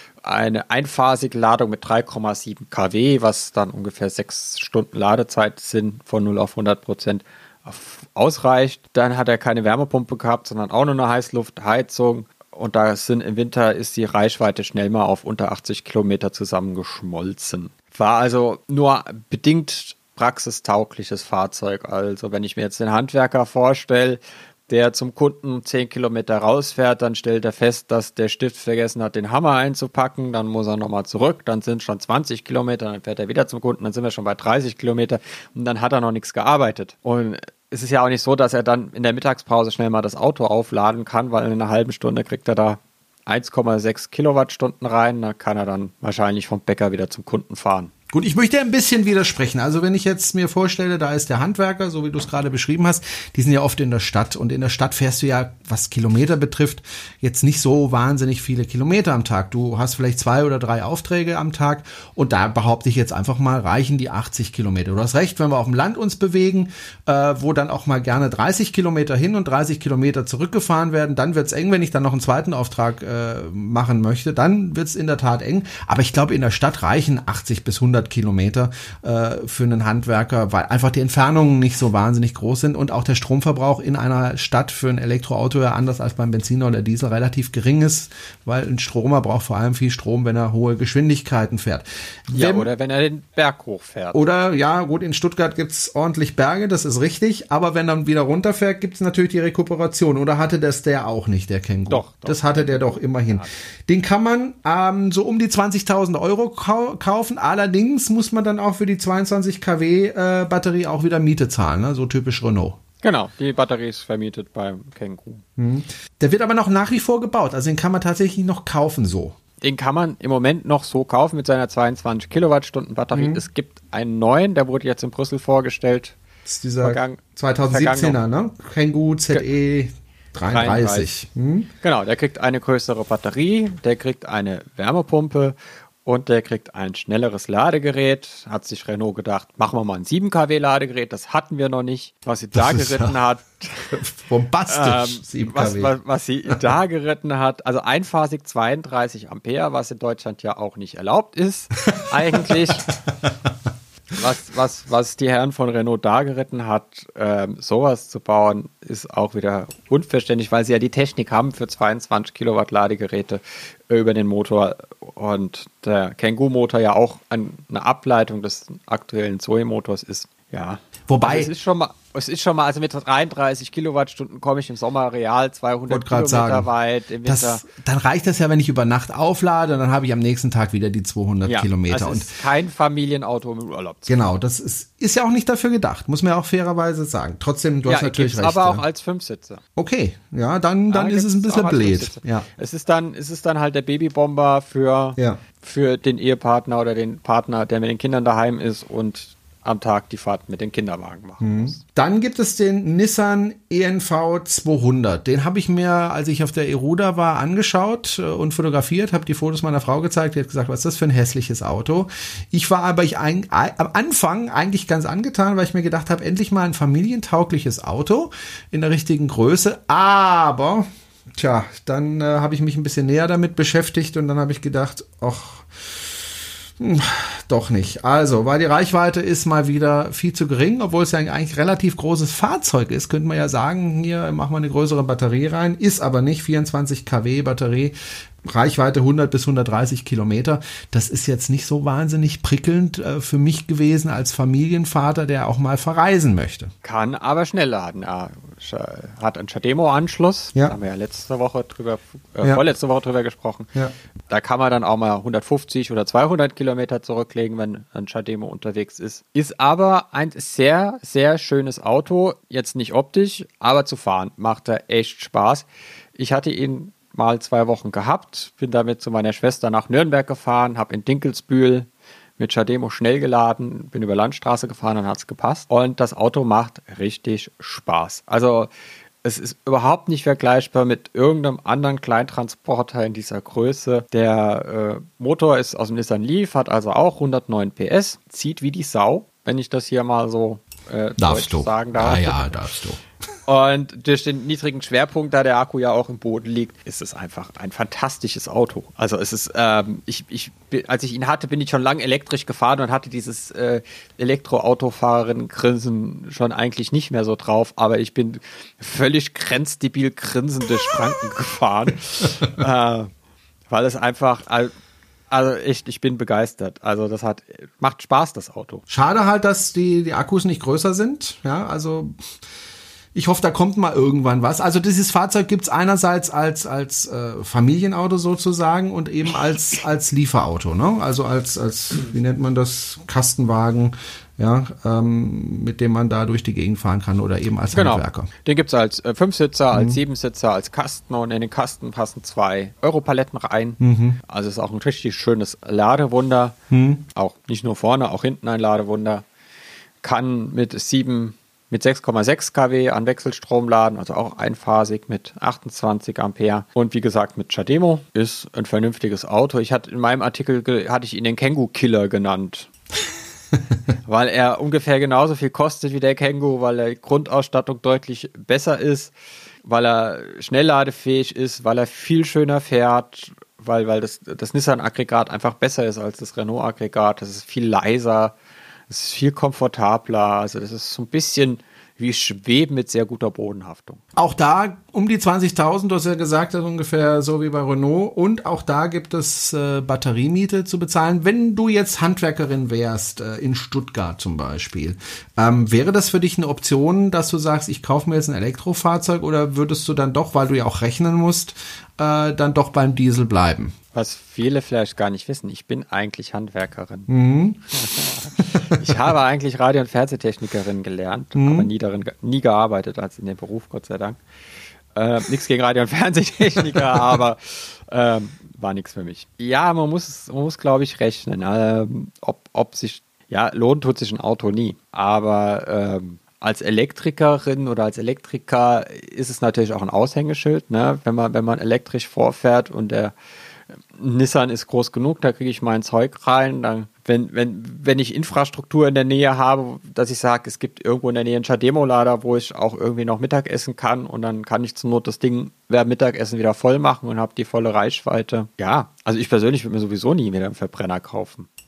eine einphasige Ladung mit drei Komma sieben Kilowatt, was dann ungefähr sechs Stunden Ladezeit sind, von null auf hundert Prozent ausreicht. Dann hat er keine Wärmepumpe gehabt, sondern auch nur eine Heißluftheizung. Und da sind im Winter ist die Reichweite schnell mal auf unter achtzig Kilometer zusammengeschmolzen. War also nur bedingt praxistaugliches Fahrzeug. Also wenn ich mir jetzt den Handwerker vorstelle, der zum Kunden zehn Kilometer rausfährt, dann stellt er fest, dass der Stift vergessen hat, den Hammer einzupacken, dann muss er nochmal zurück, dann sind schon zwanzig Kilometer, dann fährt er wieder zum Kunden, dann sind wir schon bei dreißig Kilometer und dann hat er noch nichts gearbeitet. Und es ist ja auch nicht so, dass er dann in der Mittagspause schnell mal das Auto aufladen kann, weil in einer halben Stunde kriegt er da eins Komma sechs Kilowattstunden rein, da kann er dann wahrscheinlich vom Bäcker wieder zum Kunden fahren. Gut, ich möchte ein bisschen widersprechen. Also wenn ich jetzt mir vorstelle, da ist der Handwerker, so wie du es gerade beschrieben hast, die sind ja oft in der Stadt und in der Stadt fährst du ja, was Kilometer betrifft, jetzt nicht so wahnsinnig viele Kilometer am Tag. Du hast vielleicht zwei oder drei Aufträge am Tag und da behaupte ich jetzt einfach mal, reichen die achtzig Kilometer. Du hast recht, wenn wir auf dem Land uns bewegen, äh, wo dann auch mal gerne dreißig Kilometer hin und dreißig Kilometer zurückgefahren werden, dann wird's eng, wenn ich dann noch einen zweiten Auftrag äh, machen möchte, dann wird's in der Tat eng. Aber ich glaube, in der Stadt reichen achtzig bis hundert Kilometer äh, für einen Handwerker, weil einfach die Entfernungen nicht so wahnsinnig groß sind und auch der Stromverbrauch in einer Stadt für ein Elektroauto ja anders als beim Benziner oder Diesel relativ gering ist, weil ein Stromer braucht vor allem viel Strom, wenn er hohe Geschwindigkeiten fährt. Ja, wenn, oder wenn er den Berg hochfährt. Oder, ja, gut, in Stuttgart gibt's ordentlich Berge, das ist richtig, aber wenn er wieder runterfährt, gibt's natürlich die Rekuperation. Oder hatte das der auch nicht, der Kangoo? Doch, doch. Das hatte der doch immerhin. Ja. Den kann man ähm, so um die zwanzigtausend Euro kau- kaufen, allerdings muss man dann auch für die zweiundzwanzig Kilowatt äh, Batterie auch wieder Miete zahlen, ne? So typisch Renault. Genau, die Batterie ist vermietet beim Kangoo. Mhm. Der wird aber noch nach wie vor gebaut, also den kann man tatsächlich noch kaufen so. Den kann man im Moment noch so kaufen mit seiner zweiundzwanzig Kilowattstunden Batterie. Mhm. Es gibt einen neuen, der wurde jetzt in Brüssel vorgestellt. Das ist dieser zweitausendsiebzehner, ne? Kangoo Z E dreiunddreißig. Mhm. Genau, der kriegt eine größere Batterie, der kriegt eine Wärmepumpe und der kriegt ein schnelleres Ladegerät. Hat sich Renault gedacht, machen wir mal ein sieben Kilowatt Ladegerät. Das hatten wir noch nicht. Was sie da geritten ja hat. Bombastisch, ähm, sieben was, Kilowatt. was, was sie da geritten hat. Also einphasig zweiunddreißig Ampere, was in Deutschland ja auch nicht erlaubt ist. Eigentlich. Was, was, was die Herren von Renault da geritten hat, ähm, sowas zu bauen, ist auch wieder unverständlich, weil sie ja die Technik haben für zweiundzwanzig Kilowatt Ladegeräte äh, über den Motor und der Kangoo-Motor ja auch ein, eine Ableitung des aktuellen Zoe-Motors ist. Ja. Wobei. Also es ist schon mal, es ist schon mal, also mit dreiunddreißig Kilowattstunden komme ich im Sommer real zweihundert Kilometer sagen, weit. Im das, Winter. Dann reicht das ja, wenn ich über Nacht auflade, und dann habe ich am nächsten Tag wieder die zweihundert ja, Kilometer. Das und ist kein Familienauto im Urlaub. Genau, das ist, ist ja auch nicht dafür gedacht, muss man ja auch fairerweise sagen. Trotzdem, du ja, hast natürlich recht. Aber auch als Fünfsitzer. Okay, ja, dann, dann ja, ist es ein bisschen blöd. Ja. Es ist dann, es ist dann halt der Babybomber für, ja. für den Ehepartner oder den Partner, der mit den Kindern daheim ist und am Tag die Fahrt mit dem Kinderwagen machen muss. Dann gibt es den Nissan E N V zweihundert. Den habe ich mir, als ich auf der Eruda war, angeschaut und fotografiert, habe die Fotos meiner Frau gezeigt. Die hat gesagt, was ist das für ein hässliches Auto. Ich war aber ich ein, am Anfang eigentlich ganz angetan, weil ich mir gedacht habe, endlich mal ein familientaugliches Auto in der richtigen Größe. Aber, tja, dann äh, habe ich mich ein bisschen näher damit beschäftigt und dann habe ich gedacht, ach, doch nicht. Also, weil die Reichweite ist mal wieder viel zu gering, obwohl es ja eigentlich ein relativ großes Fahrzeug ist, könnte man ja sagen, hier machen wir eine größere Batterie rein, ist aber nicht, vierundzwanzig Kilowatt Batterie, Reichweite hundert bis hundertdreißig Kilometer. Das ist jetzt nicht so wahnsinnig prickelnd äh, für mich gewesen als Familienvater, der auch mal verreisen möchte. Kann aber schnell laden. Er hat einen CHAdeMO-Anschluss. Ja. Da haben wir ja letzte Woche drüber, äh, ja. vorletzte Woche drüber gesprochen. Ja. Da kann man dann auch mal hundertfünfzig oder zweihundert Kilometer zurücklegen, wenn ein CHAdeMO unterwegs ist. Ist aber ein sehr, sehr schönes Auto. Jetzt nicht optisch, aber zu fahren macht er echt Spaß. Ich hatte ihn mal zwei Wochen gehabt, bin damit zu meiner Schwester nach Nürnberg gefahren, habe in Dinkelsbühl mit CHAdeMO schnell geladen, bin über Landstraße gefahren, dann hat es gepasst. Und das Auto macht richtig Spaß. Also es ist überhaupt nicht vergleichbar mit irgendeinem anderen Kleintransporter in dieser Größe. Der äh, Motor ist aus dem Nissan Leaf, hat also auch hundertneun P S, zieht wie die Sau, wenn ich das hier mal so äh, darfst deutsch du. sagen darf. Ja, ja, darfst du. Und durch den niedrigen Schwerpunkt, da der Akku ja auch im Boden liegt, ist es einfach ein fantastisches Auto. Also es ist, ähm, ich, ich, als ich ihn hatte, bin ich schon lange elektrisch gefahren und hatte dieses äh, Elektroautofahrerin-Grinsen schon eigentlich nicht mehr so drauf, aber ich bin völlig grenzdebil grinsend durch Franken gefahren, äh, weil es einfach, also echt, ich bin begeistert. Also das hat, macht Spaß, das Auto. Schade halt, dass die, die Akkus nicht größer sind, ja, also ich hoffe, da kommt mal irgendwann was. Also dieses Fahrzeug gibt's einerseits als als äh, Familienauto sozusagen und eben als als Lieferauto, ne? Also als als wie nennt man das, Kastenwagen, ja, ähm, mit dem man da durch die Gegend fahren kann oder eben als genau. Handwerker. Den gibt's als äh, Fünfsitzer, mhm. als Siebensitzer, als Kasten und in den Kasten passen zwei Europaletten rein. Mhm. Also ist auch ein richtig schönes Ladewunder. Mhm. Auch nicht nur vorne, auch hinten ein Ladewunder. Kann mit sieben mit sechs Komma sechs Kilowatt an Wechselstrom laden, also auch einphasig mit achtundzwanzig Ampere. Und wie gesagt, mit CHAdeMO ist ein vernünftiges Auto. Ich hatte in meinem Artikel hatte ich ihn den Kangoo-Killer genannt. Weil er ungefähr genauso viel kostet wie der Kangoo, weil er Grundausstattung deutlich besser ist, weil er schnellladefähig ist, weil er viel schöner fährt, weil, weil das, das Nissan-Aggregat einfach besser ist als das Renault-Aggregat. Das ist viel leiser. Es ist viel komfortabler, also das ist so ein bisschen wie Schweben mit sehr guter Bodenhaftung. Auch da um die zwanzigtausend, du hast ja gesagt, das ist ungefähr so wie bei Renault. Und auch da gibt es äh, Batteriemiete zu bezahlen. Wenn du jetzt Handwerkerin wärst, äh, in Stuttgart zum Beispiel, ähm, wäre das für dich eine Option, dass du sagst, ich kaufe mir jetzt ein Elektrofahrzeug, oder würdest du dann doch, weil du ja auch rechnen musst, äh, dann doch beim Diesel bleiben? Was viele vielleicht gar nicht wissen, ich bin eigentlich Handwerkerin. Mhm. Ich habe eigentlich Radio- und Fernsehtechnikerin gelernt, mhm. aber nie darin, nie gearbeitet als in dem Beruf, Gott sei Dank. Äh, nichts gegen Radio- und Fernsehtechniker, aber ähm, war nichts für mich. Ja, man muss, man muss glaube ich, rechnen, ähm, ob, ob sich, ja, lohnt tut sich ein Auto nie, aber ähm, als Elektrikerin oder als Elektriker ist es natürlich auch ein Aushängeschild, ne? Wenn man, wenn man elektrisch vorfährt und der Nissan ist groß genug, da kriege ich mein Zeug rein. Dann, wenn, wenn, wenn ich Infrastruktur in der Nähe habe, dass ich sage, es gibt irgendwo in der Nähe einen CHAdeMO-Lader, wo ich auch irgendwie noch Mittag essen kann, und dann kann ich zur Not das Ding während Mittagessen wieder voll machen und habe die volle Reichweite. Ja, also ich persönlich würde mir sowieso nie wieder einen Verbrenner kaufen.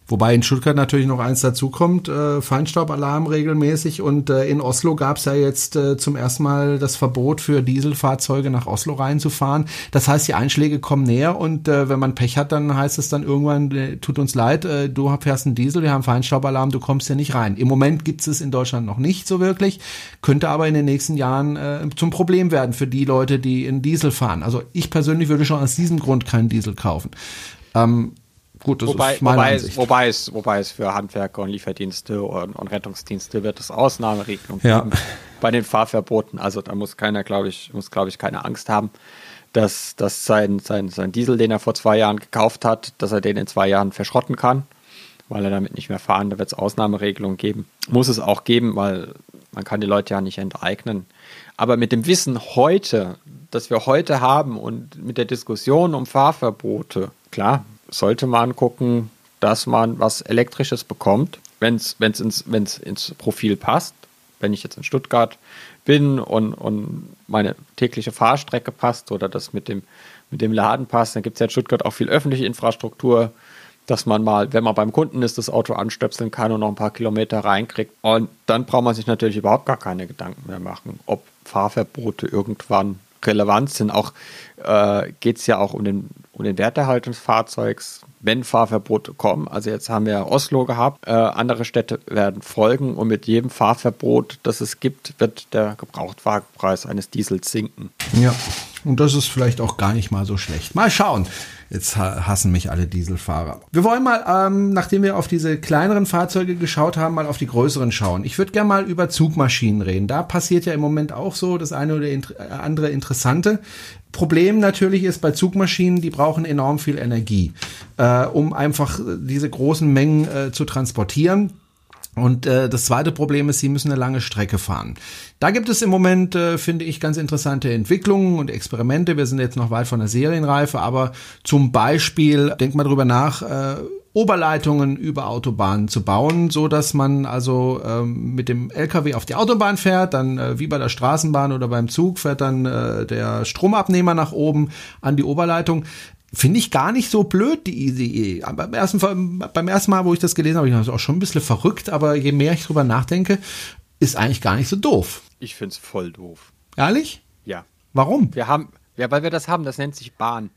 Wobei in Stuttgart natürlich noch eins dazukommt, äh, Feinstaubalarm regelmäßig und äh, in Oslo gab es ja jetzt äh, zum ersten Mal das Verbot für Dieselfahrzeuge nach Oslo reinzufahren. Das heißt, die Einschläge kommen näher und äh, wenn man Pech hat, dann heißt es dann irgendwann, äh, tut uns leid, äh, du fährst einen Diesel, wir haben Feinstaubalarm, du kommst hier nicht rein. Im Moment gibt es in Deutschland noch nicht so wirklich, könnte aber in den nächsten Jahren äh, zum Problem werden für die Leute, die in Diesel fahren. Also ich persönlich würde schon aus diesem Grund keinen Diesel kaufen. Ähm, Gut, das wobei, ist meine wobei, Ansicht. Wobei es, wobei es für Handwerker und Lieferdienste und, und Rettungsdienste wird es Ausnahmeregelungen ja. geben bei den Fahrverboten. Also da muss keiner, glaube ich, muss glaube ich keine Angst haben, dass, dass sein, sein, sein Diesel, den er vor zwei Jahren gekauft hat, dass er den in zwei Jahren verschrotten kann, weil er damit nicht mehr fahren. Da wird es Ausnahmeregelungen geben. Muss es auch geben, weil man kann die Leute ja nicht enteignen. Aber mit dem Wissen heute, das wir heute haben und mit der Diskussion um Fahrverbote, klar, sollte man gucken, dass man was Elektrisches bekommt, wenn es wenn's ins, wenn's ins Profil passt. Wenn ich jetzt in Stuttgart bin und, und meine tägliche Fahrstrecke passt oder das mit dem, mit dem Laden passt, dann gibt es ja in Stuttgart auch viel öffentliche Infrastruktur, dass man mal, wenn man beim Kunden ist, das Auto anstöpseln kann und noch ein paar Kilometer reinkriegt. Und dann braucht man sich natürlich überhaupt gar keine Gedanken mehr machen, ob Fahrverbote irgendwann relevant sind. Auch äh, geht es ja auch um den, um den Werterhalt des Fahrzeugs, wenn Fahrverbote kommen. Also jetzt haben wir Oslo gehabt, äh, andere Städte werden folgen und mit jedem Fahrverbot, das es gibt, wird der Gebrauchtwagenpreis eines Diesels sinken. Ja, und das ist vielleicht auch gar nicht mal so schlecht. Mal schauen. Jetzt hassen mich alle Dieselfahrer. Wir wollen mal, ähm, nachdem wir auf diese kleineren Fahrzeuge geschaut haben, mal auf die größeren schauen. Ich würde gerne mal über Zugmaschinen reden. Da passiert ja im Moment auch so das eine oder andere Interessante. Problem natürlich ist bei Zugmaschinen, die brauchen enorm viel Energie, äh, um einfach diese großen Mengen äh, zu transportieren. Und äh, das zweite Problem ist, sie müssen eine lange Strecke fahren. Da gibt es im Moment, äh, finde ich, ganz interessante Entwicklungen und Experimente. Wir sind jetzt noch weit von der Serienreife, aber zum Beispiel, denkt mal drüber nach, äh, Oberleitungen über Autobahnen zu bauen, so dass man also ähm, mit dem L K W auf die Autobahn fährt, dann äh, wie bei der Straßenbahn oder beim Zug fährt dann äh, der Stromabnehmer nach oben an die Oberleitung. Finde ich gar nicht so blöd, die Idee. Beim ersten, beim ersten Mal, wo ich das gelesen habe, ich dachte, das ist auch schon ein bisschen verrückt, aber je mehr ich drüber nachdenke, ist eigentlich gar nicht so doof. Ich finde es voll doof. Ehrlich? Ja. Warum? Wir haben, ja, weil wir das haben, das nennt sich Bahn.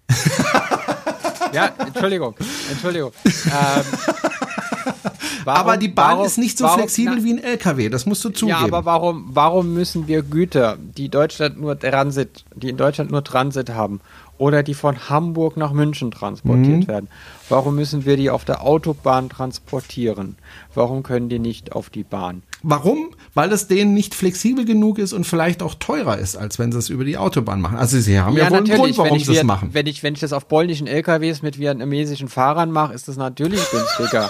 Ja, Entschuldigung, Entschuldigung. Ähm, warum, aber die Bahn warum, ist nicht so warum, flexibel na, wie ein L K W, das musst du zugeben. Ja, aber warum, warum müssen wir Güter, die Deutschland nur Transit, die in Deutschland nur Transit haben oder die von Hamburg nach München transportiert mhm. werden, warum müssen wir die auf der Autobahn transportieren? Warum können die nicht auf die Bahn? Warum? Weil es denen nicht flexibel genug ist und vielleicht auch teurer ist, als wenn sie es über die Autobahn machen. Also sie haben ja, ja wohl einen Grund, warum sie es machen. Wenn ich, wenn ich das auf polnischen L K Ws mit vietnamesischen Fahrern mache, ist das natürlich günstiger.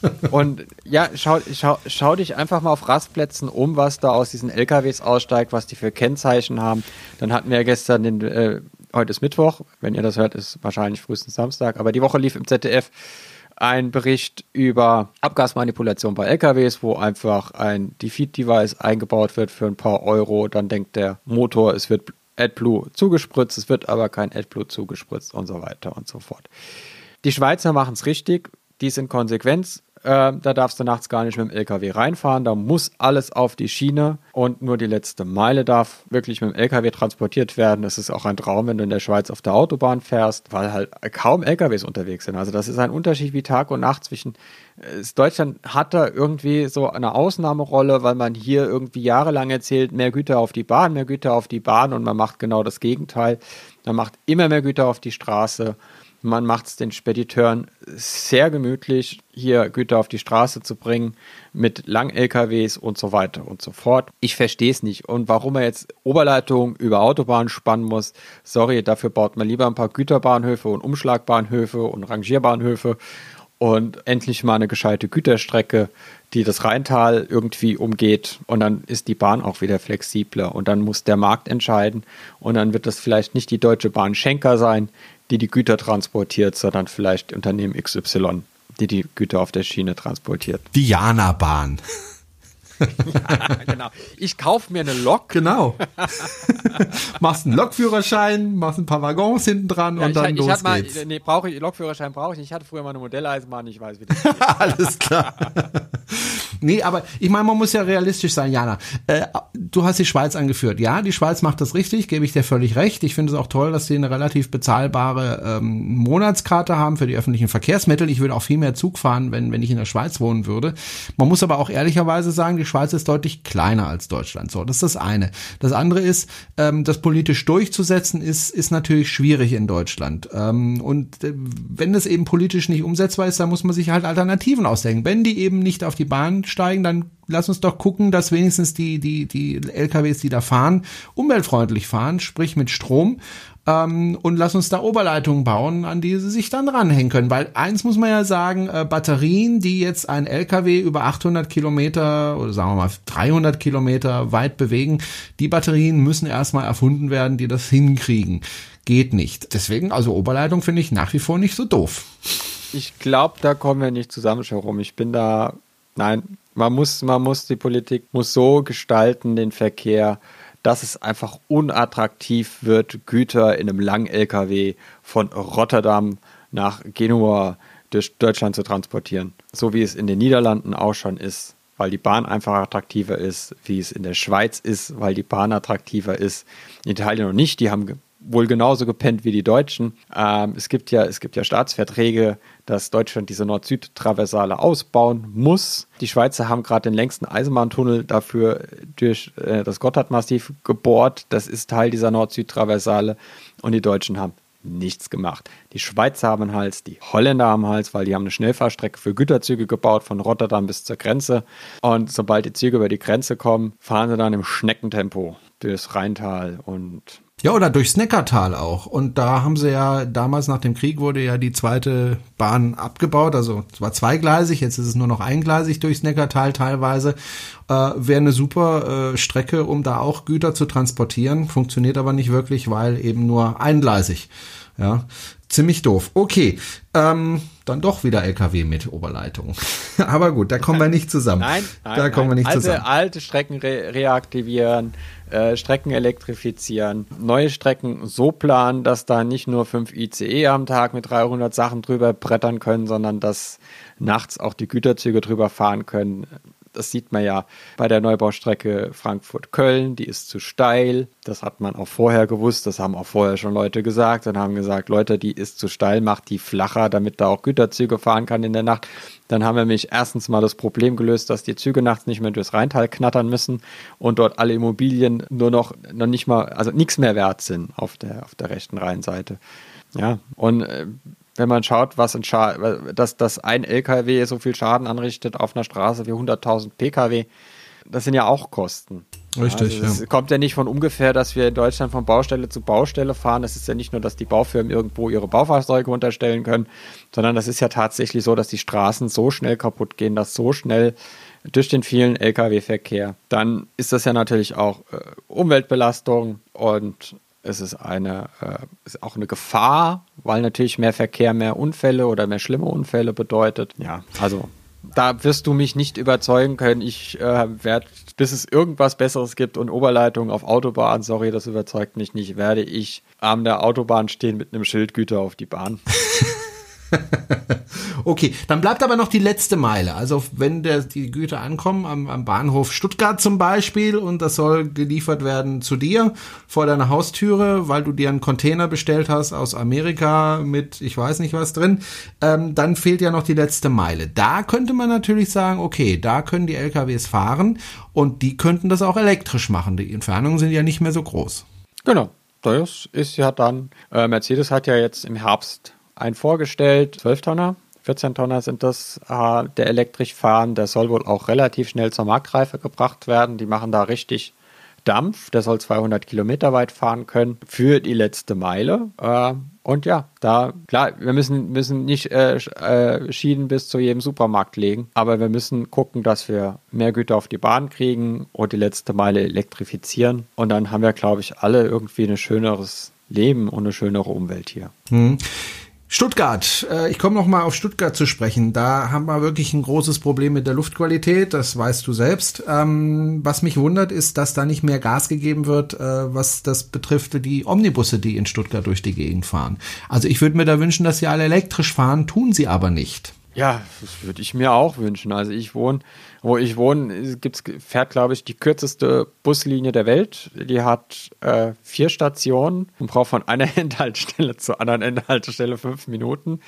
Und ja, schau, schau, schau dich einfach mal auf Rastplätzen um, was da aus diesen L K Ws aussteigt, was die für Kennzeichen haben. Dann hatten wir ja gestern den, äh, heute ist Mittwoch, wenn ihr das hört, ist wahrscheinlich frühestens Samstag, aber die Woche lief im Z D F ein Bericht über Abgasmanipulation bei L K Ws, wo einfach ein Defeat-Device eingebaut wird für ein paar Euro. Dann denkt der Motor, es wird AdBlue zugespritzt, es wird aber kein AdBlue zugespritzt und so weiter und so fort. Die Schweizer machen es richtig, die sind konsequent. Äh, da darfst du nachts gar nicht mit dem L K W reinfahren, da muss alles auf die Schiene und nur die letzte Meile darf wirklich mit dem L K W transportiert werden. Das ist auch ein Traum, wenn du in der Schweiz auf der Autobahn fährst, weil halt kaum L K Ws unterwegs sind. Also das ist ein Unterschied wie Tag und Nacht zwischen, äh, Deutschland hat da irgendwie so eine Ausnahmerolle, weil man hier irgendwie jahrelang erzählt, mehr Güter auf die Bahn, mehr Güter auf die Bahn und man macht genau das Gegenteil. Man macht immer mehr Güter auf die Straße. Man macht es den Spediteuren sehr gemütlich, hier Güter auf die Straße zu bringen mit Lang-L K Ws und so weiter und so fort. Ich verstehe es nicht. Und warum er jetzt Oberleitungen über Autobahnen spannen muss, sorry, dafür baut man lieber ein paar Güterbahnhöfe und Umschlagbahnhöfe und Rangierbahnhöfe und endlich mal eine gescheite Güterstrecke, die das Rheintal irgendwie umgeht und dann ist die Bahn auch wieder flexibler und dann muss der Markt entscheiden und dann wird das vielleicht nicht die Deutsche Bahn Schenker sein, die die Güter transportiert, sondern vielleicht Unternehmen X Y, die die Güter auf der Schiene transportiert. Die Jana-Bahn. Ja, genau. Ich kaufe mir eine Lok. Genau. Machst einen Lokführerschein, machst ein paar Waggons hinten dran Ja, und ich, dann ich los hatte mal, geht's. nee, brauche ich, Lokführerschein brauche ich nicht. Ich hatte früher mal eine Modelleisenbahn, ich weiß, wie das geht. Alles klar. Nee, aber ich meine, man muss ja realistisch sein, Jana. Äh, du hast die Schweiz angeführt. Ja, die Schweiz macht das richtig, gebe ich dir völlig recht. Ich finde es auch toll, dass die eine relativ bezahlbare ähm, Monatskarte haben für die öffentlichen Verkehrsmittel. Ich würde auch viel mehr Zug fahren, wenn, wenn ich in der Schweiz wohnen würde. Man muss aber auch ehrlicherweise sagen, die Schweiz ist deutlich kleiner als Deutschland. So, das ist das eine. Das andere ist, ähm, das politisch durchzusetzen, ist, ist natürlich schwierig in Deutschland. Ähm, und äh, wenn das eben politisch nicht umsetzbar ist, dann muss man sich halt Alternativen ausdenken. Wenn die eben nicht auf die Bahn steigen, dann lass uns doch gucken, dass wenigstens die, die, die L K Ws, die da fahren, umweltfreundlich fahren, sprich mit Strom. Ähm, und lass uns da Oberleitungen bauen, an die sie sich dann ranhängen können. Weil eins muss man ja sagen, äh, Batterien, die jetzt ein L K W über achthundert Kilometer oder sagen wir mal dreihundert Kilometer weit bewegen, die Batterien müssen erstmal erfunden werden, die das hinkriegen. Geht nicht. Deswegen, also Oberleitung finde ich nach wie vor nicht so doof. Ich glaube, da kommen wir nicht zusammen, Jerome. Ich bin da, nein, man muss, man muss, die Politik muss so gestalten, den Verkehr, dass es einfach unattraktiv wird, Güter in einem langen L K W von Rotterdam nach Genua durch Deutschland zu transportieren. So wie es in den Niederlanden auch schon ist, weil die Bahn einfach attraktiver ist, wie es in der Schweiz ist, weil die Bahn attraktiver ist. In Italien noch nicht, die haben wohl genauso gepennt wie die Deutschen. Ähm, es gibt ja, es gibt ja Staatsverträge, dass Deutschland diese Nord-Süd-Traversale ausbauen muss. Die Schweizer haben gerade den längsten Eisenbahntunnel dafür durch äh, das Gotthardmassiv gebohrt. Das ist Teil dieser Nord-Süd-Traversale. Und die Deutschen haben nichts gemacht. Die Schweizer haben einen Hals, die Holländer haben einen Hals, weil die haben eine Schnellfahrstrecke für Güterzüge gebaut von Rotterdam bis zur Grenze. Und sobald die Züge über die Grenze kommen, fahren sie dann im Schneckentempo durchs Rheintal und ja, oder durchs Neckartal auch. Und da haben sie ja, damals nach dem Krieg wurde ja die zweite Bahn abgebaut. Also es war zweigleisig, jetzt ist es nur noch eingleisig durchs Neckartal teilweise. Äh, wäre eine super äh, Strecke, um da auch Güter zu transportieren. Funktioniert aber nicht wirklich, weil eben nur eingleisig. Ja, ziemlich doof. Okay, ähm, dann doch wieder L K W mit Oberleitung. Aber gut, da kommen wir nicht zusammen. Nein, nein, da kommen nein. wir nicht alte, zusammen. Alte Strecken re- reaktivieren, äh, Strecken elektrifizieren, neue Strecken so planen, dass da nicht nur fünf I C E am Tag mit dreihundert Sachen drüber brettern können, sondern dass nachts auch die Güterzüge drüber fahren können. Das sieht man ja bei der Neubaustrecke Frankfurt-Köln, die ist zu steil. Das hat man auch vorher gewusst, das haben auch vorher schon Leute gesagt und haben gesagt, Leute, die ist zu steil, macht die flacher, damit da auch Güterzüge fahren kann in der Nacht. Dann haben wir nämlich erstens mal das Problem gelöst, dass die Züge nachts nicht mehr durchs Rheintal knattern müssen und dort alle Immobilien nur noch, noch nicht mal, also nichts mehr wert sind auf der, auf der rechten Rheinseite. Ja, und äh, wenn man schaut, was ein Scha- dass, dass ein L K W so viel Schaden anrichtet auf einer Straße wie hunderttausend P K W, das sind ja auch Kosten. Richtig, also es ja. kommt ja nicht von ungefähr, dass wir in Deutschland von Baustelle zu Baustelle fahren. Es ist ja nicht nur, dass die Baufirmen irgendwo ihre Baufahrzeuge unterstellen können, sondern das ist ja tatsächlich so, dass die Straßen so schnell kaputt gehen, dass so schnell durch den vielen L K W-Verkehr, dann ist das ja natürlich auch äh, Umweltbelastung und es ist eine, äh, ist auch eine Gefahr, weil natürlich mehr Verkehr mehr Unfälle oder mehr schlimme Unfälle bedeutet. Ja, also da wirst du mich nicht überzeugen können. Ich äh, werde, bis es irgendwas Besseres gibt und Oberleitungen auf Autobahn, sorry, das überzeugt mich nicht, werde ich an der Autobahn stehen mit einem Schild Güter auf die Bahn. Okay, dann bleibt aber noch die letzte Meile. Also wenn der, die Güter ankommen am, am Bahnhof Stuttgart zum Beispiel und das soll geliefert werden zu dir vor deiner Haustüre, weil du dir einen Container bestellt hast aus Amerika mit ich weiß nicht was drin, ähm, dann fehlt ja noch die letzte Meile. Da könnte man natürlich sagen, okay, da können die L K Ws fahren und die könnten das auch elektrisch machen. Die Entfernungen sind ja nicht mehr so groß. Genau, das ist ja dann, äh, Mercedes hat ja jetzt im Herbst einen vorgestellt, zwölf Tonner, vierzehn Tonner sind das, äh, der elektrisch fahren, der soll wohl auch relativ schnell zur Marktreife gebracht werden, die machen da richtig Dampf, der soll zweihundert Kilometer weit fahren können für die letzte Meile äh, und ja, da, klar, wir müssen, müssen nicht äh, äh, Schienen bis zu jedem Supermarkt legen, aber wir müssen gucken, dass wir mehr Güter auf die Bahn kriegen und die letzte Meile elektrifizieren und dann haben wir, glaube ich, alle irgendwie ein schöneres Leben und eine schönere Umwelt hier. Hm. Stuttgart. Ich komme noch mal auf Stuttgart zu sprechen. Da haben wir wirklich ein großes Problem mit der Luftqualität. Das weißt du selbst. Was mich wundert, ist, dass da nicht mehr Gas gegeben wird, was das betrifft, die Omnibusse, die in Stuttgart durch die Gegend fahren. Also ich würde mir da wünschen, dass sie alle elektrisch fahren, tun sie aber nicht. Ja, das würde ich mir auch wünschen. Also ich wohne, wo ich wohne, gibt's, fährt, glaube ich, die kürzeste Buslinie der Welt. Die hat äh, vier Stationen und braucht von einer Endhaltestelle zur anderen Endhaltestelle fünf Minuten.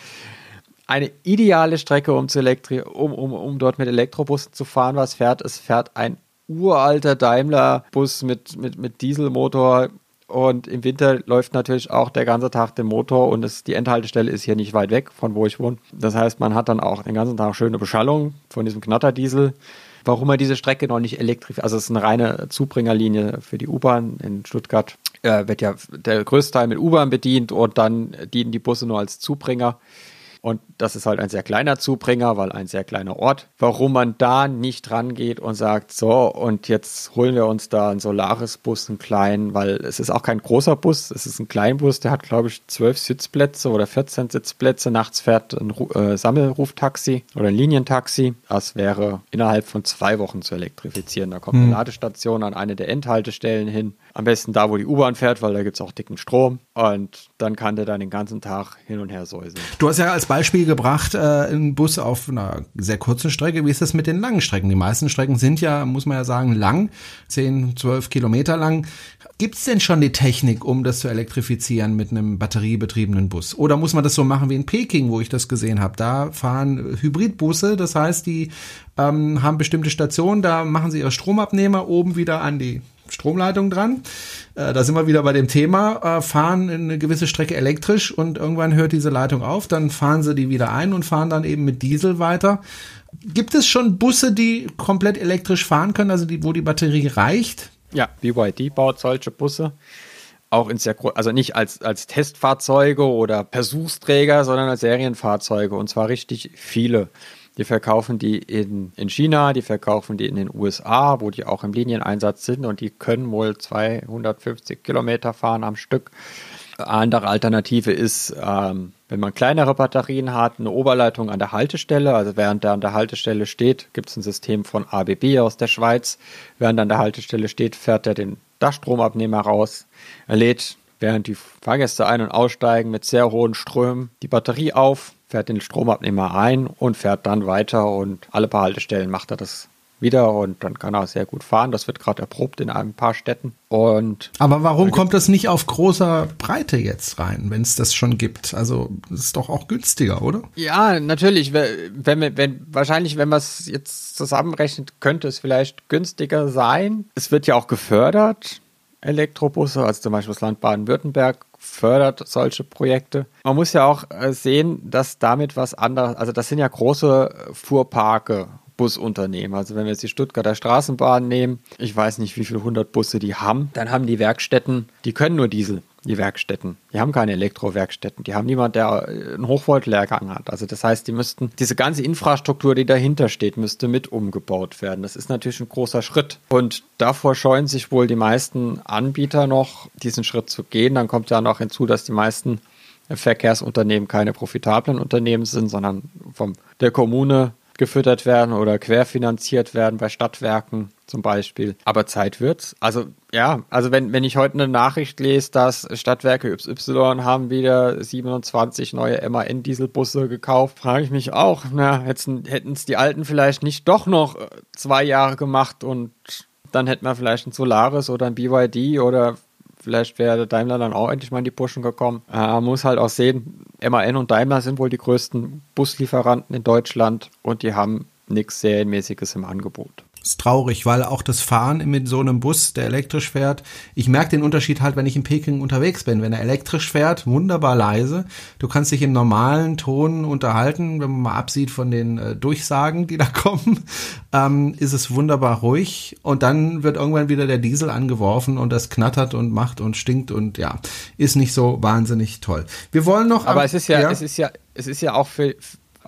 Eine ideale Strecke, um, zu elektri- um, um, um dort mit Elektrobussen zu fahren. Was fährt? Es fährt ein uralter Daimler-Bus mit, mit, mit Dieselmotor. Und im Winter läuft natürlich auch der ganze Tag der Motor und es, die Endhaltestelle ist hier nicht weit weg, von wo ich wohne. Das heißt, man hat dann auch den ganzen Tag schöne Beschallung von diesem Knatterdiesel. Warum er diese Strecke noch nicht elektrisch, also es ist eine reine Zubringerlinie für die U-Bahn in Stuttgart, äh, wird ja der größte Teil mit U-Bahn bedient und dann dienen die Busse nur als Zubringer. Und das ist halt ein sehr kleiner Zubringer, weil ein sehr kleiner Ort. Warum man da nicht rangeht und sagt, so, und jetzt holen wir uns da einen Solaris-Bus, einen kleinen, weil es ist auch kein großer Bus, es ist ein Kleinbus, der hat, glaube ich, zwölf Sitzplätze oder vierzehn Sitzplätze. Nachts fährt ein äh, Sammelruftaxi oder ein Linientaxi. Das wäre innerhalb von zwei Wochen zu elektrifizieren. Da kommt eine Ladestation an eine der Endhaltestellen hin. Am besten da, wo die U-Bahn fährt, weil da gibt es auch dicken Strom. Und dann kann der dann den ganzen Tag hin und her säuseln. Du hast ja als Beispiel gebracht, äh, einen Bus auf einer sehr kurzen Strecke. Wie ist das mit den langen Strecken? Die meisten Strecken sind ja, muss man ja sagen, lang, zehn, zwölf Kilometer lang. Gibt es denn schon die Technik, um das zu elektrifizieren mit einem batteriebetriebenen Bus? Oder muss man das so machen wie in Peking, wo ich das gesehen habe? Da fahren Hybridbusse, das heißt, die ähm, haben bestimmte Stationen, da machen sie ihre Stromabnehmer oben wieder an die Stromleitung dran. Äh, da sind wir wieder bei dem Thema, äh, fahren eine gewisse Strecke elektrisch und irgendwann hört diese Leitung auf, dann fahren sie die wieder ein und fahren dann eben mit Diesel weiter. Gibt es schon Busse, die komplett elektrisch fahren können, also die, wo die Batterie reicht? Ja, B Y D baut solche Busse. Auch in sehr gro- also nicht als, als Testfahrzeuge oder Versuchsträger, sondern als Serienfahrzeuge und zwar richtig viele. Die verkaufen die in, in China, die verkaufen die in den U S A, wo die auch im Linieneinsatz sind und die können wohl zweihundertfünfzig Kilometer fahren am Stück. Eine andere Alternative ist, ähm, wenn man kleinere Batterien hat, eine Oberleitung an der Haltestelle. Also während der an der Haltestelle steht, gibt es ein System von A B B aus der Schweiz. Während er an der Haltestelle steht, fährt er den Dachstromabnehmer raus. Er lädt, während die Fahrgäste ein- und aussteigen, mit sehr hohen Strömen die Batterie auf, fährt den Stromabnehmer ein und fährt dann weiter und alle paar Haltestellen macht er das wieder und dann kann er sehr gut fahren. Das wird gerade erprobt in ein paar Städten. Und aber warum kommt das nicht auf großer Breite jetzt rein, wenn es das schon gibt? Also das ist doch auch günstiger, oder? Ja, natürlich. Wenn wir, wenn, wahrscheinlich, wenn man es jetzt zusammenrechnet, könnte es vielleicht günstiger sein. Es wird ja auch gefördert, Elektrobusse, also zum Beispiel das Land Baden-Württemberg fördert solche Projekte. Man muss ja auch sehen, dass damit was anderes, also das sind ja große Fuhrparke, Busunternehmen. Also wenn wir jetzt die Stuttgarter Straßenbahn nehmen, ich weiß nicht, wie viele hundert Busse die haben, dann haben die Werkstätten, die können nur Diesel, die Werkstätten. Die haben keine Elektrowerkstätten. Die haben niemand, der einen Hochvolt-Lehrgang hat. Also das heißt, die müssten, diese ganze Infrastruktur, die dahinter steht, müsste mit umgebaut werden. Das ist natürlich ein großer Schritt. Und davor scheuen sich wohl die meisten Anbieter noch, diesen Schritt zu gehen. Dann kommt ja noch hinzu, dass die meisten Verkehrsunternehmen keine profitablen Unternehmen sind, sondern von der Kommune gefüttert werden oder querfinanziert werden bei Stadtwerken zum Beispiel. Aber Zeit wird's. Also ja, also wenn, wenn ich heute eine Nachricht lese, dass Stadtwerke Y Y haben wieder siebenundzwanzig neue M A N-Dieselbusse gekauft, frage ich mich auch, na, hätten es die alten vielleicht nicht doch noch zwei Jahre gemacht und dann hätten wir vielleicht ein Solaris oder ein B Y D oder vielleicht wäre Daimler dann auch endlich mal in die Puschen gekommen. Äh, man muss halt auch sehen, M A N und Daimler sind wohl die größten Buslieferanten in Deutschland und die haben nichts Serienmäßiges im Angebot. Das ist traurig, weil auch das Fahren mit so einem Bus, der elektrisch fährt, ich merke den Unterschied halt, wenn ich in Peking unterwegs bin. Wenn er elektrisch fährt, wunderbar leise. Du kannst dich im normalen Ton unterhalten, wenn man mal absieht von den äh, Durchsagen, die da kommen, ähm, ist es wunderbar ruhig. Und dann wird irgendwann wieder der Diesel angeworfen und das knattert und macht und stinkt und ja, ist nicht so wahnsinnig toll. Wir wollen noch... Aber am, es ist ja, ja, es ist ja, es ist ja auch für...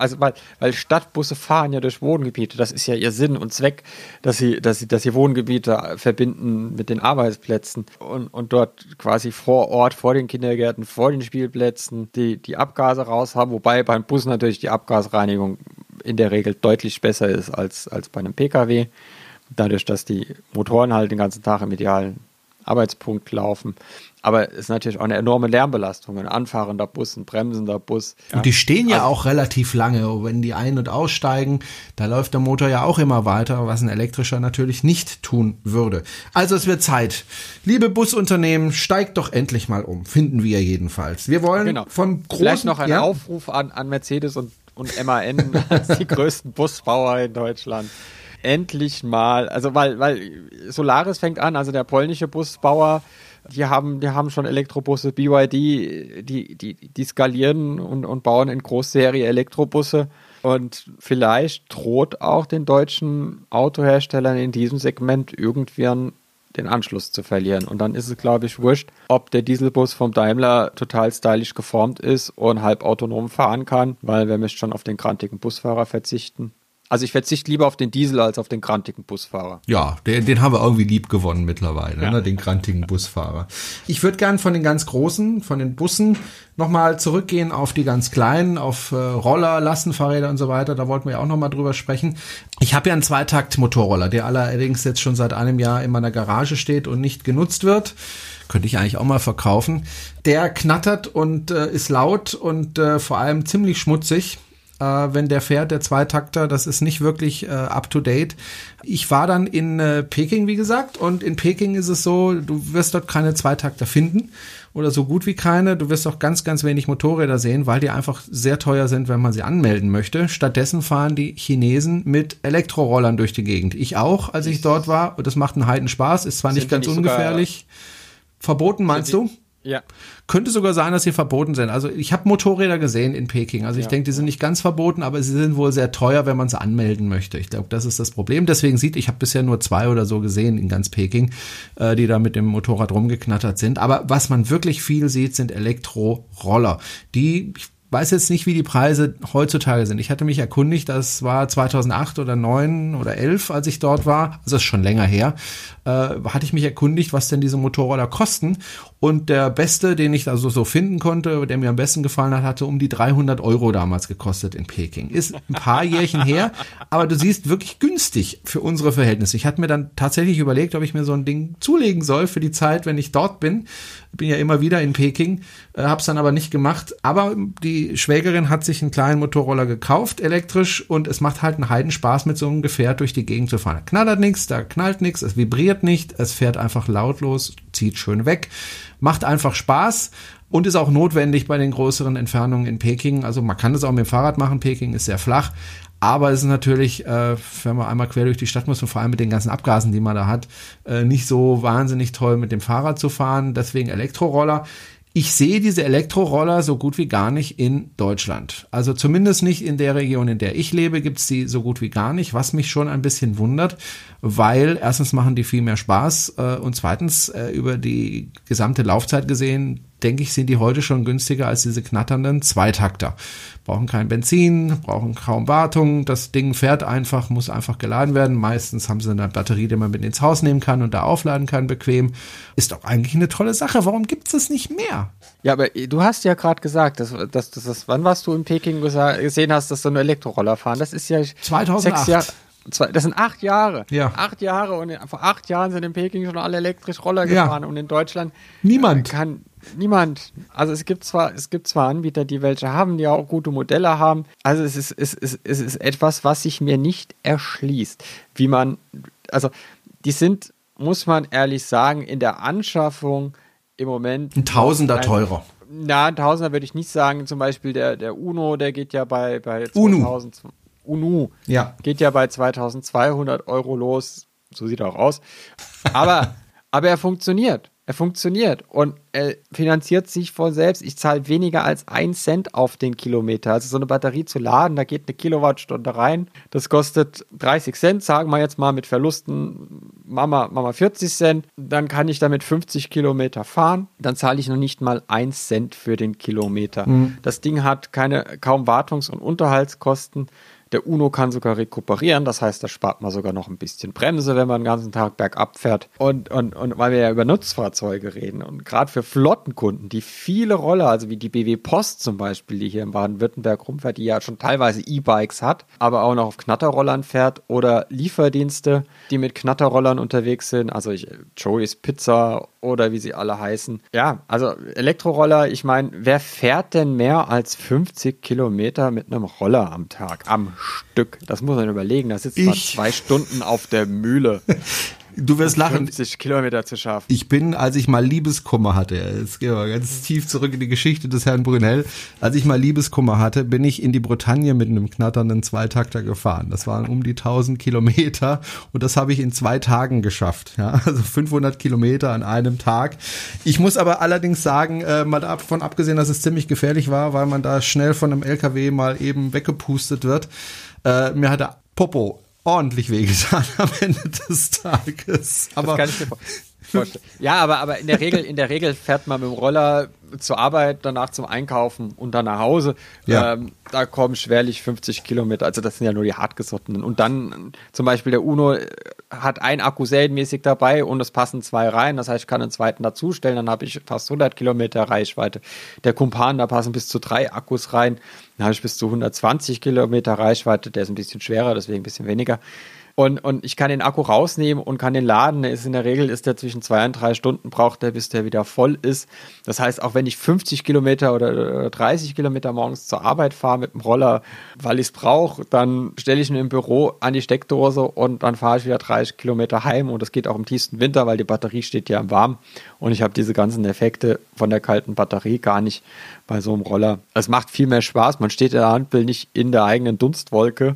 also weil, weil Stadtbusse fahren ja durch Wohngebiete, das ist ja ihr Sinn und Zweck, dass sie, dass sie, dass sie Wohngebiete verbinden mit den Arbeitsplätzen und, und dort quasi vor Ort, vor den Kindergärten, vor den Spielplätzen die, die Abgase raus haben, wobei beim Bus natürlich die Abgasreinigung in der Regel deutlich besser ist als, als bei einem Pkw, dadurch, dass die Motoren halt den ganzen Tag im idealen Arbeitspunkt laufen. Aber es ist natürlich auch eine enorme Lärmbelastung. Ein anfahrender Bus, ein bremsender Bus. Ja. Und die stehen ja also auch relativ lange. Wenn die ein- und aussteigen, da läuft der Motor ja auch immer weiter, was ein elektrischer natürlich nicht tun würde. Also es wird Zeit. Liebe Busunternehmen, steigt doch endlich mal um. Finden wir jedenfalls. Wir wollen genau. von großen... Vielleicht noch ein ja? Aufruf an, an Mercedes und, und M A N als die größten Busbauer in Deutschland. Endlich mal, also weil, weil Solaris fängt an, also der polnische Busbauer, die haben, die haben schon Elektrobusse, B Y D, die, die, die skalieren und, und bauen in Großserie Elektrobusse und vielleicht droht auch den deutschen Autoherstellern in diesem Segment irgendwann den Anschluss zu verlieren. Und dann ist es, glaube ich, wurscht, ob der Dieselbus vom Daimler total stylisch geformt ist und halb autonom fahren kann, weil wir müssen schon auf den grantigen Busfahrer verzichten. Also ich verzichte lieber auf den Diesel als auf den grantigen Busfahrer. Ja, den, den haben wir irgendwie lieb gewonnen mittlerweile, ja. ne, den grantigen Busfahrer. Ich würde gern von den ganz großen, von den Bussen nochmal zurückgehen auf die ganz kleinen, auf äh, Roller, Lastenfahrräder und so weiter. Da wollten wir ja auch nochmal drüber sprechen. Ich habe ja einen Zweitakt-Motorroller, der allerdings jetzt schon seit einem Jahr in meiner Garage steht und nicht genutzt wird. Könnte ich eigentlich auch mal verkaufen. Der knattert und äh, ist laut und äh, vor allem ziemlich schmutzig. Wenn der fährt, der Zweitakter, das ist nicht wirklich äh, up-to-date. Ich war dann in äh, Peking, wie gesagt, und in Peking ist es so, du wirst dort keine Zweitakter finden oder so gut wie keine. Du wirst auch ganz, ganz wenig Motorräder sehen, weil die einfach sehr teuer sind, wenn man sie anmelden möchte. Stattdessen fahren die Chinesen mit Elektrorollern durch die Gegend. Ich auch, als ich dort war. Und das macht einen Heidenspaß, ist zwar nicht ganz ungefährlich. Verboten, meinst du? Ja. Könnte sogar sein, dass sie verboten sind. Also ich habe Motorräder gesehen in Peking. Also ich ja. denke, die sind nicht ganz verboten, aber sie sind wohl sehr teuer, wenn man sie anmelden möchte. Ich glaube, das ist das Problem. Deswegen sieht, ich habe bisher nur zwei oder so gesehen in ganz Peking, äh, die da mit dem Motorrad rumgeknattert sind. Aber was man wirklich viel sieht, sind Elektroroller. Die, ich weiß jetzt nicht, wie die Preise heutzutage sind. Ich hatte mich erkundigt, das war zweitausendacht oder neun oder elf, als ich dort war. Also das ist schon länger her. Äh, hatte ich mich erkundigt, was denn diese Motorroller kosten. Und der beste, den ich also so finden konnte, der mir am besten gefallen hat, hatte um die dreihundert Euro damals gekostet in Peking. Ist ein paar Jährchen her, aber du siehst, wirklich günstig für unsere Verhältnisse. Ich hatte mir dann tatsächlich überlegt, ob ich mir so ein Ding zulegen soll für die Zeit, wenn ich dort bin. Bin ja immer wieder in Peking, äh, hab's dann aber nicht gemacht. Aber die Schwägerin hat sich einen kleinen Motorroller gekauft, elektrisch, und es macht halt einen Heidenspaß, mit so einem Gefährt durch die Gegend zu fahren. Da knattert nichts, da knallt nichts, es vibriert nicht, es fährt einfach lautlos, zieht schön weg. Macht einfach Spaß und ist auch notwendig bei den größeren Entfernungen in Peking. Also man kann das auch mit dem Fahrrad machen. Peking ist sehr flach. Aber es ist natürlich, äh, wenn man einmal quer durch die Stadt muss und vor allem mit den ganzen Abgasen, die man da hat, äh, nicht so wahnsinnig toll mit dem Fahrrad zu fahren. Deswegen Elektroroller. Ich sehe diese Elektroroller so gut wie gar nicht in Deutschland. Also zumindest nicht in der Region, in der ich lebe, gibt's die so gut wie gar nicht, was mich schon ein bisschen wundert, weil erstens machen die viel mehr Spaß äh, und zweitens äh, über die gesamte Laufzeit gesehen, denke ich, sind die heute schon günstiger als diese knatternden Zweitakter. Brauchen kein Benzin, brauchen kaum Wartung, das Ding fährt einfach, muss einfach geladen werden. Meistens haben sie eine Batterie, die man mit ins Haus nehmen kann und da aufladen kann, bequem. Ist doch eigentlich eine tolle Sache. Warum gibt's das nicht mehr? Ja, aber du hast ja gerade gesagt, dass, dass, dass, dass, wann warst du in Peking gesehen hast, dass so eine Elektroroller fahren? Das ist ja zweitausendacht. Sechs Jahre. Das sind acht Jahre. Ja. Acht Jahre und vor acht Jahren sind in Peking schon alle elektrisch Roller gefahren, ja. Und in Deutschland niemand kann niemand. Also es gibt zwar es gibt zwar Anbieter, die welche haben, die auch gute Modelle haben. Also es ist es ist es ist etwas, was sich mir nicht erschließt, wie man also die sind, muss man ehrlich sagen, in der Anschaffung im Moment ein Tausender ein, teurer. Na, ein Tausender würde ich nicht sagen. Zum Beispiel der der Uno, der geht ja bei bei zweitausend. Uno ja. geht ja bei zweitausendzweihundert Euro los, so sieht er auch aus, aber, aber er funktioniert Er funktioniert und er finanziert sich von selbst. Ich zahle weniger als ein Cent auf den Kilometer. Also so eine Batterie zu laden, da geht eine Kilowattstunde rein. Das kostet dreißig Cent, sagen wir jetzt mal mit Verlusten, Mama, Mama vierzig Cent. Dann kann ich damit fünfzig Kilometer fahren. Dann zahle ich noch nicht mal ein Cent für den Kilometer. Mhm. Das Ding hat keine, kaum Wartungs- und Unterhaltskosten. Der Uno kann sogar rekuperieren, das heißt, da spart man sogar noch ein bisschen Bremse, wenn man den ganzen Tag bergab fährt. Und, und, und weil wir ja über Nutzfahrzeuge reden und gerade für Flottenkunden, die viele Roller, also wie die B W Post zum Beispiel, die hier in Baden-Württemberg rumfährt, die ja schon teilweise E-Bikes hat, aber auch noch auf Knatterrollern fährt oder Lieferdienste, die mit Knatterrollern unterwegs sind, also ich, Joey's Pizza oder wie sie alle heißen. Ja, also Elektroroller, ich meine, wer fährt denn mehr als fünfzig Kilometer mit einem Roller am Tag? Am Stück. Das muss man überlegen. Da sitzt man zwei Stunden auf der Mühle. Du wirst lachen. fünfzig Kilometer zu schaffen. Ich bin, als ich mal Liebeskummer hatte, jetzt gehen wir ganz tief zurück in die Geschichte des Herrn Brunel, als ich mal Liebeskummer hatte, bin ich in die Bretagne mit einem knatternden Zweitakter gefahren. Das waren um die tausend Kilometer und das habe ich in zwei Tagen geschafft. Ja, also fünfhundert Kilometer an einem Tag. Ich muss aber allerdings sagen, äh, mal davon abgesehen, dass es ziemlich gefährlich war, weil man da schnell von einem L K W mal eben weggepustet wird. Äh, mir hat der Popo ordentlich wehgetan am Ende des Tages. Aber das kann ich mir vorstellen. Ja, aber, aber in der Regel, in der Regel fährt man mit dem Roller zur Arbeit, danach zum Einkaufen und dann nach Hause. Ja. Ähm, da kommen schwerlich fünfzig Kilometer. Also das sind ja nur die hartgesottenen. Und dann zum Beispiel der Uno hat ein Akku serienmäßig dabei und es passen zwei rein. Das heißt, ich kann einen zweiten dazustellen, dann habe ich fast hundert Kilometer Reichweite. Der Kumpan, da passen bis zu drei Akkus rein. Dann habe ich bis zu hundertzwanzig Kilometer Reichweite. Der ist ein bisschen schwerer, deswegen ein bisschen weniger. Und, und ich kann den Akku rausnehmen und kann den laden. Der ist in der Regel ist der zwischen zwei und drei Stunden braucht der, bis der wieder voll ist. Das heißt, auch wenn ich fünfzig Kilometer oder dreißig Kilometer morgens zur Arbeit fahre mit dem Roller, weil ich es brauche, dann stelle ich ihn im Büro an die Steckdose und dann fahre ich wieder dreißig Kilometer heim. Und das geht auch im tiefsten Winter, weil die Batterie steht ja im Warmen. Und ich habe diese ganzen Effekte von der kalten Batterie gar nicht bei so einem Roller. Es macht viel mehr Spaß. Man steht in der Ampel nicht in der eigenen Dunstwolke.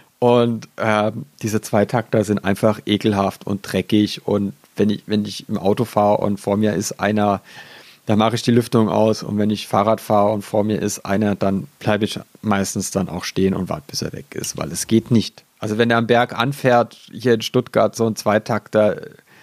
Und äh, diese Zweitakter sind einfach ekelhaft und dreckig. Und wenn ich, wenn ich im Auto fahre und vor mir ist einer, dann mache ich die Lüftung aus. Und wenn ich Fahrrad fahre und vor mir ist einer, dann bleibe ich meistens dann auch stehen und warte, bis er weg ist, weil es geht nicht. Also wenn er am Berg anfährt, hier in Stuttgart, so ein Zweitakter,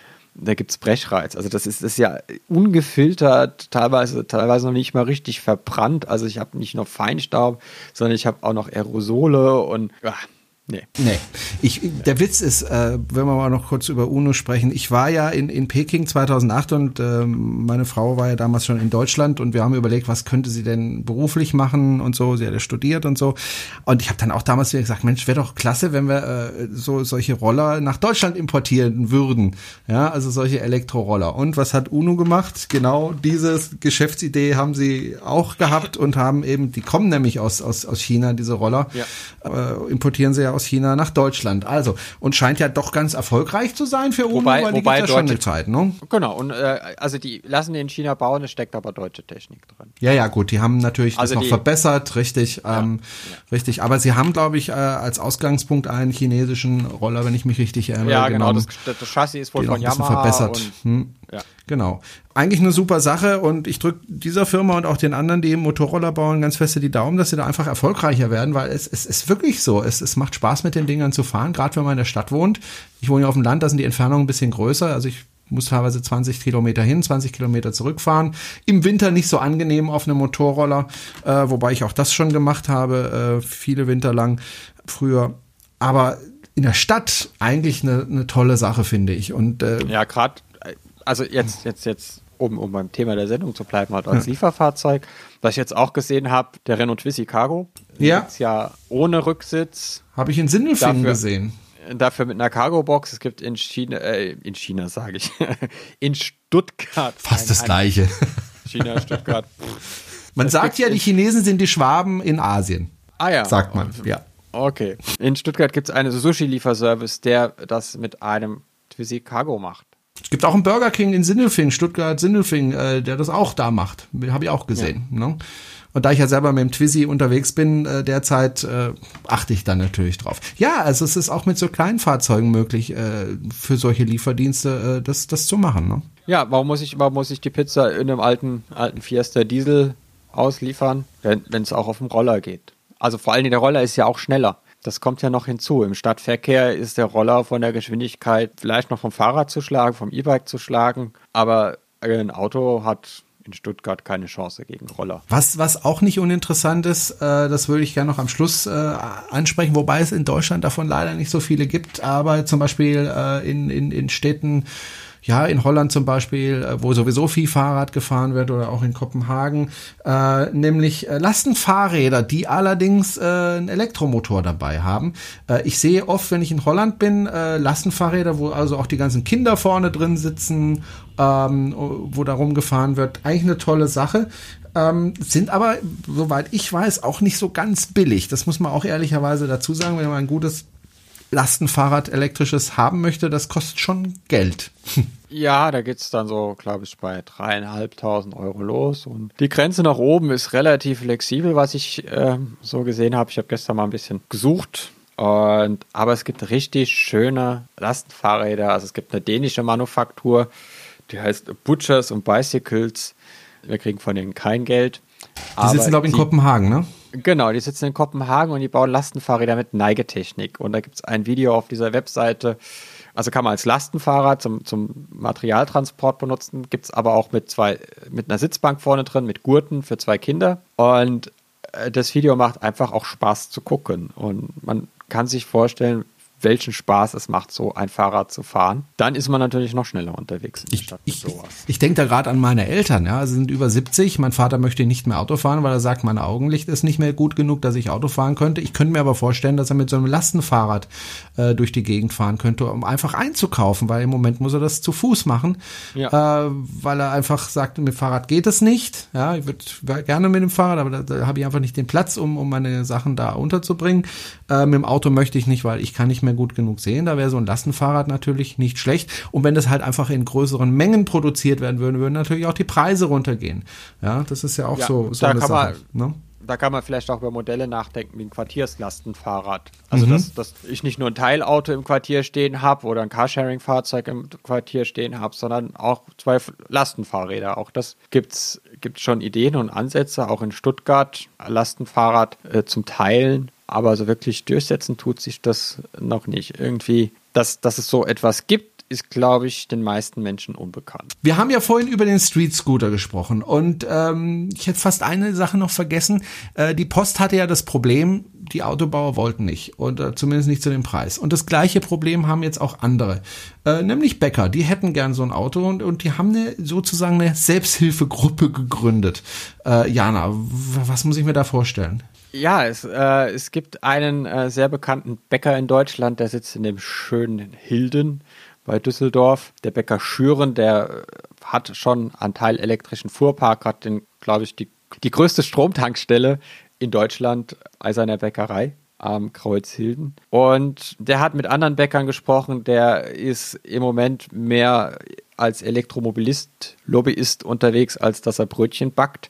da gibt es Brechreiz. Also das ist, das ist ja ungefiltert, teilweise, teilweise noch nicht mal richtig verbrannt. Also ich habe nicht nur Feinstaub, sondern ich habe auch noch Aerosole und ja, Nee. Nee. Ich, der Witz ist, äh, wenn wir mal noch kurz über Uno sprechen, ich war ja in, in Peking zweitausendacht und äh, meine Frau war ja damals schon in Deutschland und wir haben überlegt, was könnte sie denn beruflich machen und so, sie hat ja studiert und so und ich habe dann auch damals wieder gesagt, Mensch, wäre doch klasse, wenn wir äh, so solche Roller nach Deutschland importieren würden, ja, also solche Elektroroller. Und was hat Uno gemacht? Genau diese Geschäftsidee haben sie auch gehabt und haben eben, die kommen nämlich aus, aus, aus China, diese Roller, ja. äh, importieren sie ja aus China nach Deutschland. Also, und scheint ja doch ganz erfolgreich zu sein für Uno, wobei, weil die wobei gibt ja schon eine Zeit, ne? Genau, und äh, also die lassen den in China bauen, es steckt aber deutsche Technik drin. Ja, ja, gut, die haben natürlich also das noch die, verbessert, richtig, ja, ähm, ja. richtig, aber sie haben, glaube ich, äh, als Ausgangspunkt einen chinesischen Roller, wenn ich mich richtig erinnere. Ja, genau, das, das Chassis ist wohl von Yamaha verbessert. Und, hm. ja. Genau. Eigentlich eine super Sache und ich drücke dieser Firma und auch den anderen, die Motorroller bauen, ganz feste die Daumen, dass sie da einfach erfolgreicher werden, weil es, es ist wirklich so. Es, es macht Spaß, mit den Dingern zu fahren, gerade wenn man in der Stadt wohnt. Ich wohne ja auf dem Land, da sind die Entfernungen ein bisschen größer. Also ich muss teilweise zwanzig Kilometer hin, zwanzig Kilometer zurückfahren. Im Winter nicht so angenehm auf einem Motorroller, äh, wobei ich auch das schon gemacht habe, äh, viele Winter lang früher. Aber in der Stadt eigentlich eine, eine tolle Sache, finde ich. Und äh, ja, gerade also jetzt, jetzt, jetzt, um, um beim Thema der Sendung zu bleiben, halt als ja. Lieferfahrzeug, was ich jetzt auch gesehen habe, der Renault Twizy Cargo. Ja. Gibt's ja ohne Rücksitz. Habe ich in Sindelfingen gesehen. Dafür mit einer Cargo-Box. Es gibt in China, äh, in China sage ich, in Stuttgart. Fast das Gleiche. China, Stuttgart. Man das sagt ja, die Chinesen sind die Schwaben in Asien. Ah ja. Sagt man, ja. Okay. In Stuttgart gibt es einen Sushi-Lieferservice, der das mit einem Twizy Cargo macht. Gibt auch einen Burger King in Sindelfingen, Stuttgart-Sindelfingen, äh, der das auch da macht. Habe ich auch gesehen. Ja. Ne? Und da ich ja selber mit dem Twizy unterwegs bin, äh, derzeit äh, achte ich dann natürlich drauf. Ja, also es ist auch mit so kleinen Fahrzeugen möglich, äh, für solche Lieferdienste äh, das, das zu machen. Ne? Ja, warum muss ich, warum muss ich die Pizza in einem alten, alten Fiesta Diesel ausliefern, wenn es auch auf dem Roller geht? Also vor allem der Roller ist ja auch schneller. Das kommt ja noch hinzu. Im Stadtverkehr ist der Roller von der Geschwindigkeit vielleicht noch vom Fahrrad zu schlagen, vom E-Bike zu schlagen, aber ein Auto hat in Stuttgart keine Chance gegen Roller. Was, was auch nicht uninteressant ist, äh, das würde ich gerne noch am Schluss äh, ansprechen, wobei es in Deutschland davon leider nicht so viele gibt, aber zum Beispiel äh, in, in, in Städten, ja, in Holland zum Beispiel, wo sowieso viel Fahrrad gefahren wird oder auch in Kopenhagen, äh, nämlich äh, Lastenfahrräder, die allerdings äh, einen Elektromotor dabei haben. Äh, ich sehe oft, wenn ich in Holland bin, äh, Lastenfahrräder, wo also auch die ganzen Kinder vorne drin sitzen, ähm, wo da rumgefahren wird. Eigentlich eine tolle Sache. Ähm, sind aber, soweit ich weiß, auch nicht so ganz billig. Das muss man auch ehrlicherweise dazu sagen, wenn man ein gutes Lastenfahrrad elektrisches haben möchte, das kostet schon Geld. Ja, da geht's dann so, glaube ich, bei dreieinhalbtausend Euro los. Und die Grenze nach oben ist relativ flexibel, was ich äh, so gesehen habe. Ich habe gestern mal ein bisschen gesucht. Und, aber es gibt richtig schöne Lastenfahrräder. Also es gibt eine dänische Manufaktur, die heißt Butchers und Bicycles. Wir kriegen von denen kein Geld. Die sitzen, glaube ich, in Kopenhagen, ne? Genau, die sitzen in Kopenhagen und die bauen Lastenfahrräder mit Neigetechnik. Und da gibt es ein Video auf dieser Webseite, also kann man als Lastenfahrrad zum, zum Materialtransport benutzen, gibt es aber auch mit zwei, mit einer Sitzbank vorne drin, mit Gurten für zwei Kinder. Und äh, das Video macht einfach auch Spaß zu gucken. Und man kann sich vorstellen, welchen Spaß es macht, so ein Fahrrad zu fahren. Dann ist man natürlich noch schneller unterwegs in der ich, Stadt mit ich, sowas. Ich, ich denke da gerade an meine Eltern, ja, sie sind über siebzig, mein Vater möchte nicht mehr Auto fahren, weil er sagt, mein Augenlicht ist nicht mehr gut genug, dass ich Auto fahren könnte. Ich könnte mir aber vorstellen, dass er mit so einem Lastenfahrrad äh, durch die Gegend fahren könnte, um einfach einzukaufen, weil im Moment muss er das zu Fuß machen, ja. äh, weil er einfach sagt, mit dem Fahrrad geht es nicht. Ja, ich würde gerne mit dem Fahrrad, aber da, da habe ich einfach nicht den Platz, um, um meine Sachen da unterzubringen. Äh, mit dem Auto möchte ich nicht, weil ich kann nicht mehr gut genug sehen. Da wäre so ein Lastenfahrrad natürlich nicht schlecht. Und wenn das halt einfach in größeren Mengen produziert werden würde, würden natürlich auch die Preise runtergehen. Ja, das ist ja auch ja, so, so da eine kann Sache. Man, ne? Da kann man vielleicht auch über Modelle nachdenken, wie ein Quartierslastenfahrrad. Also, mhm. dass, dass ich nicht nur ein Teilauto im Quartier stehen habe oder ein Carsharing-Fahrzeug im Quartier stehen habe, sondern auch zwei Lastenfahrräder. Auch das gibt's, gibt's schon Ideen und Ansätze, auch in Stuttgart, Lastenfahrrad äh, zum Teilen. Aber so wirklich durchsetzen tut sich das noch nicht. Irgendwie, dass, dass es so etwas gibt, ist, glaube ich, den meisten Menschen unbekannt. Wir haben ja vorhin über den Street Scooter gesprochen und ähm, ich hätte fast eine Sache noch vergessen. Äh, die Post hatte ja das Problem, die Autobauer wollten nicht und äh, zumindest nicht zu dem Preis. Und das gleiche Problem haben jetzt auch andere, äh, nämlich Bäcker. Die hätten gern so ein Auto und, und die haben eine, sozusagen eine Selbsthilfegruppe gegründet. Äh, Jana, was muss ich mir da vorstellen? Ja, es, äh, es gibt einen äh, sehr bekannten Bäcker in Deutschland, der sitzt in dem schönen Hilden bei Düsseldorf. Der Bäcker Schüren, der hat schon einen Teil elektrischen Fuhrpark, hat den, glaube ich, die, die größte Stromtankstelle in Deutschland bei seiner Bäckerei am Kreuzhilden. Und der hat mit anderen Bäckern gesprochen, der ist im Moment mehr als Elektromobilist, Lobbyist unterwegs, als dass er Brötchen backt.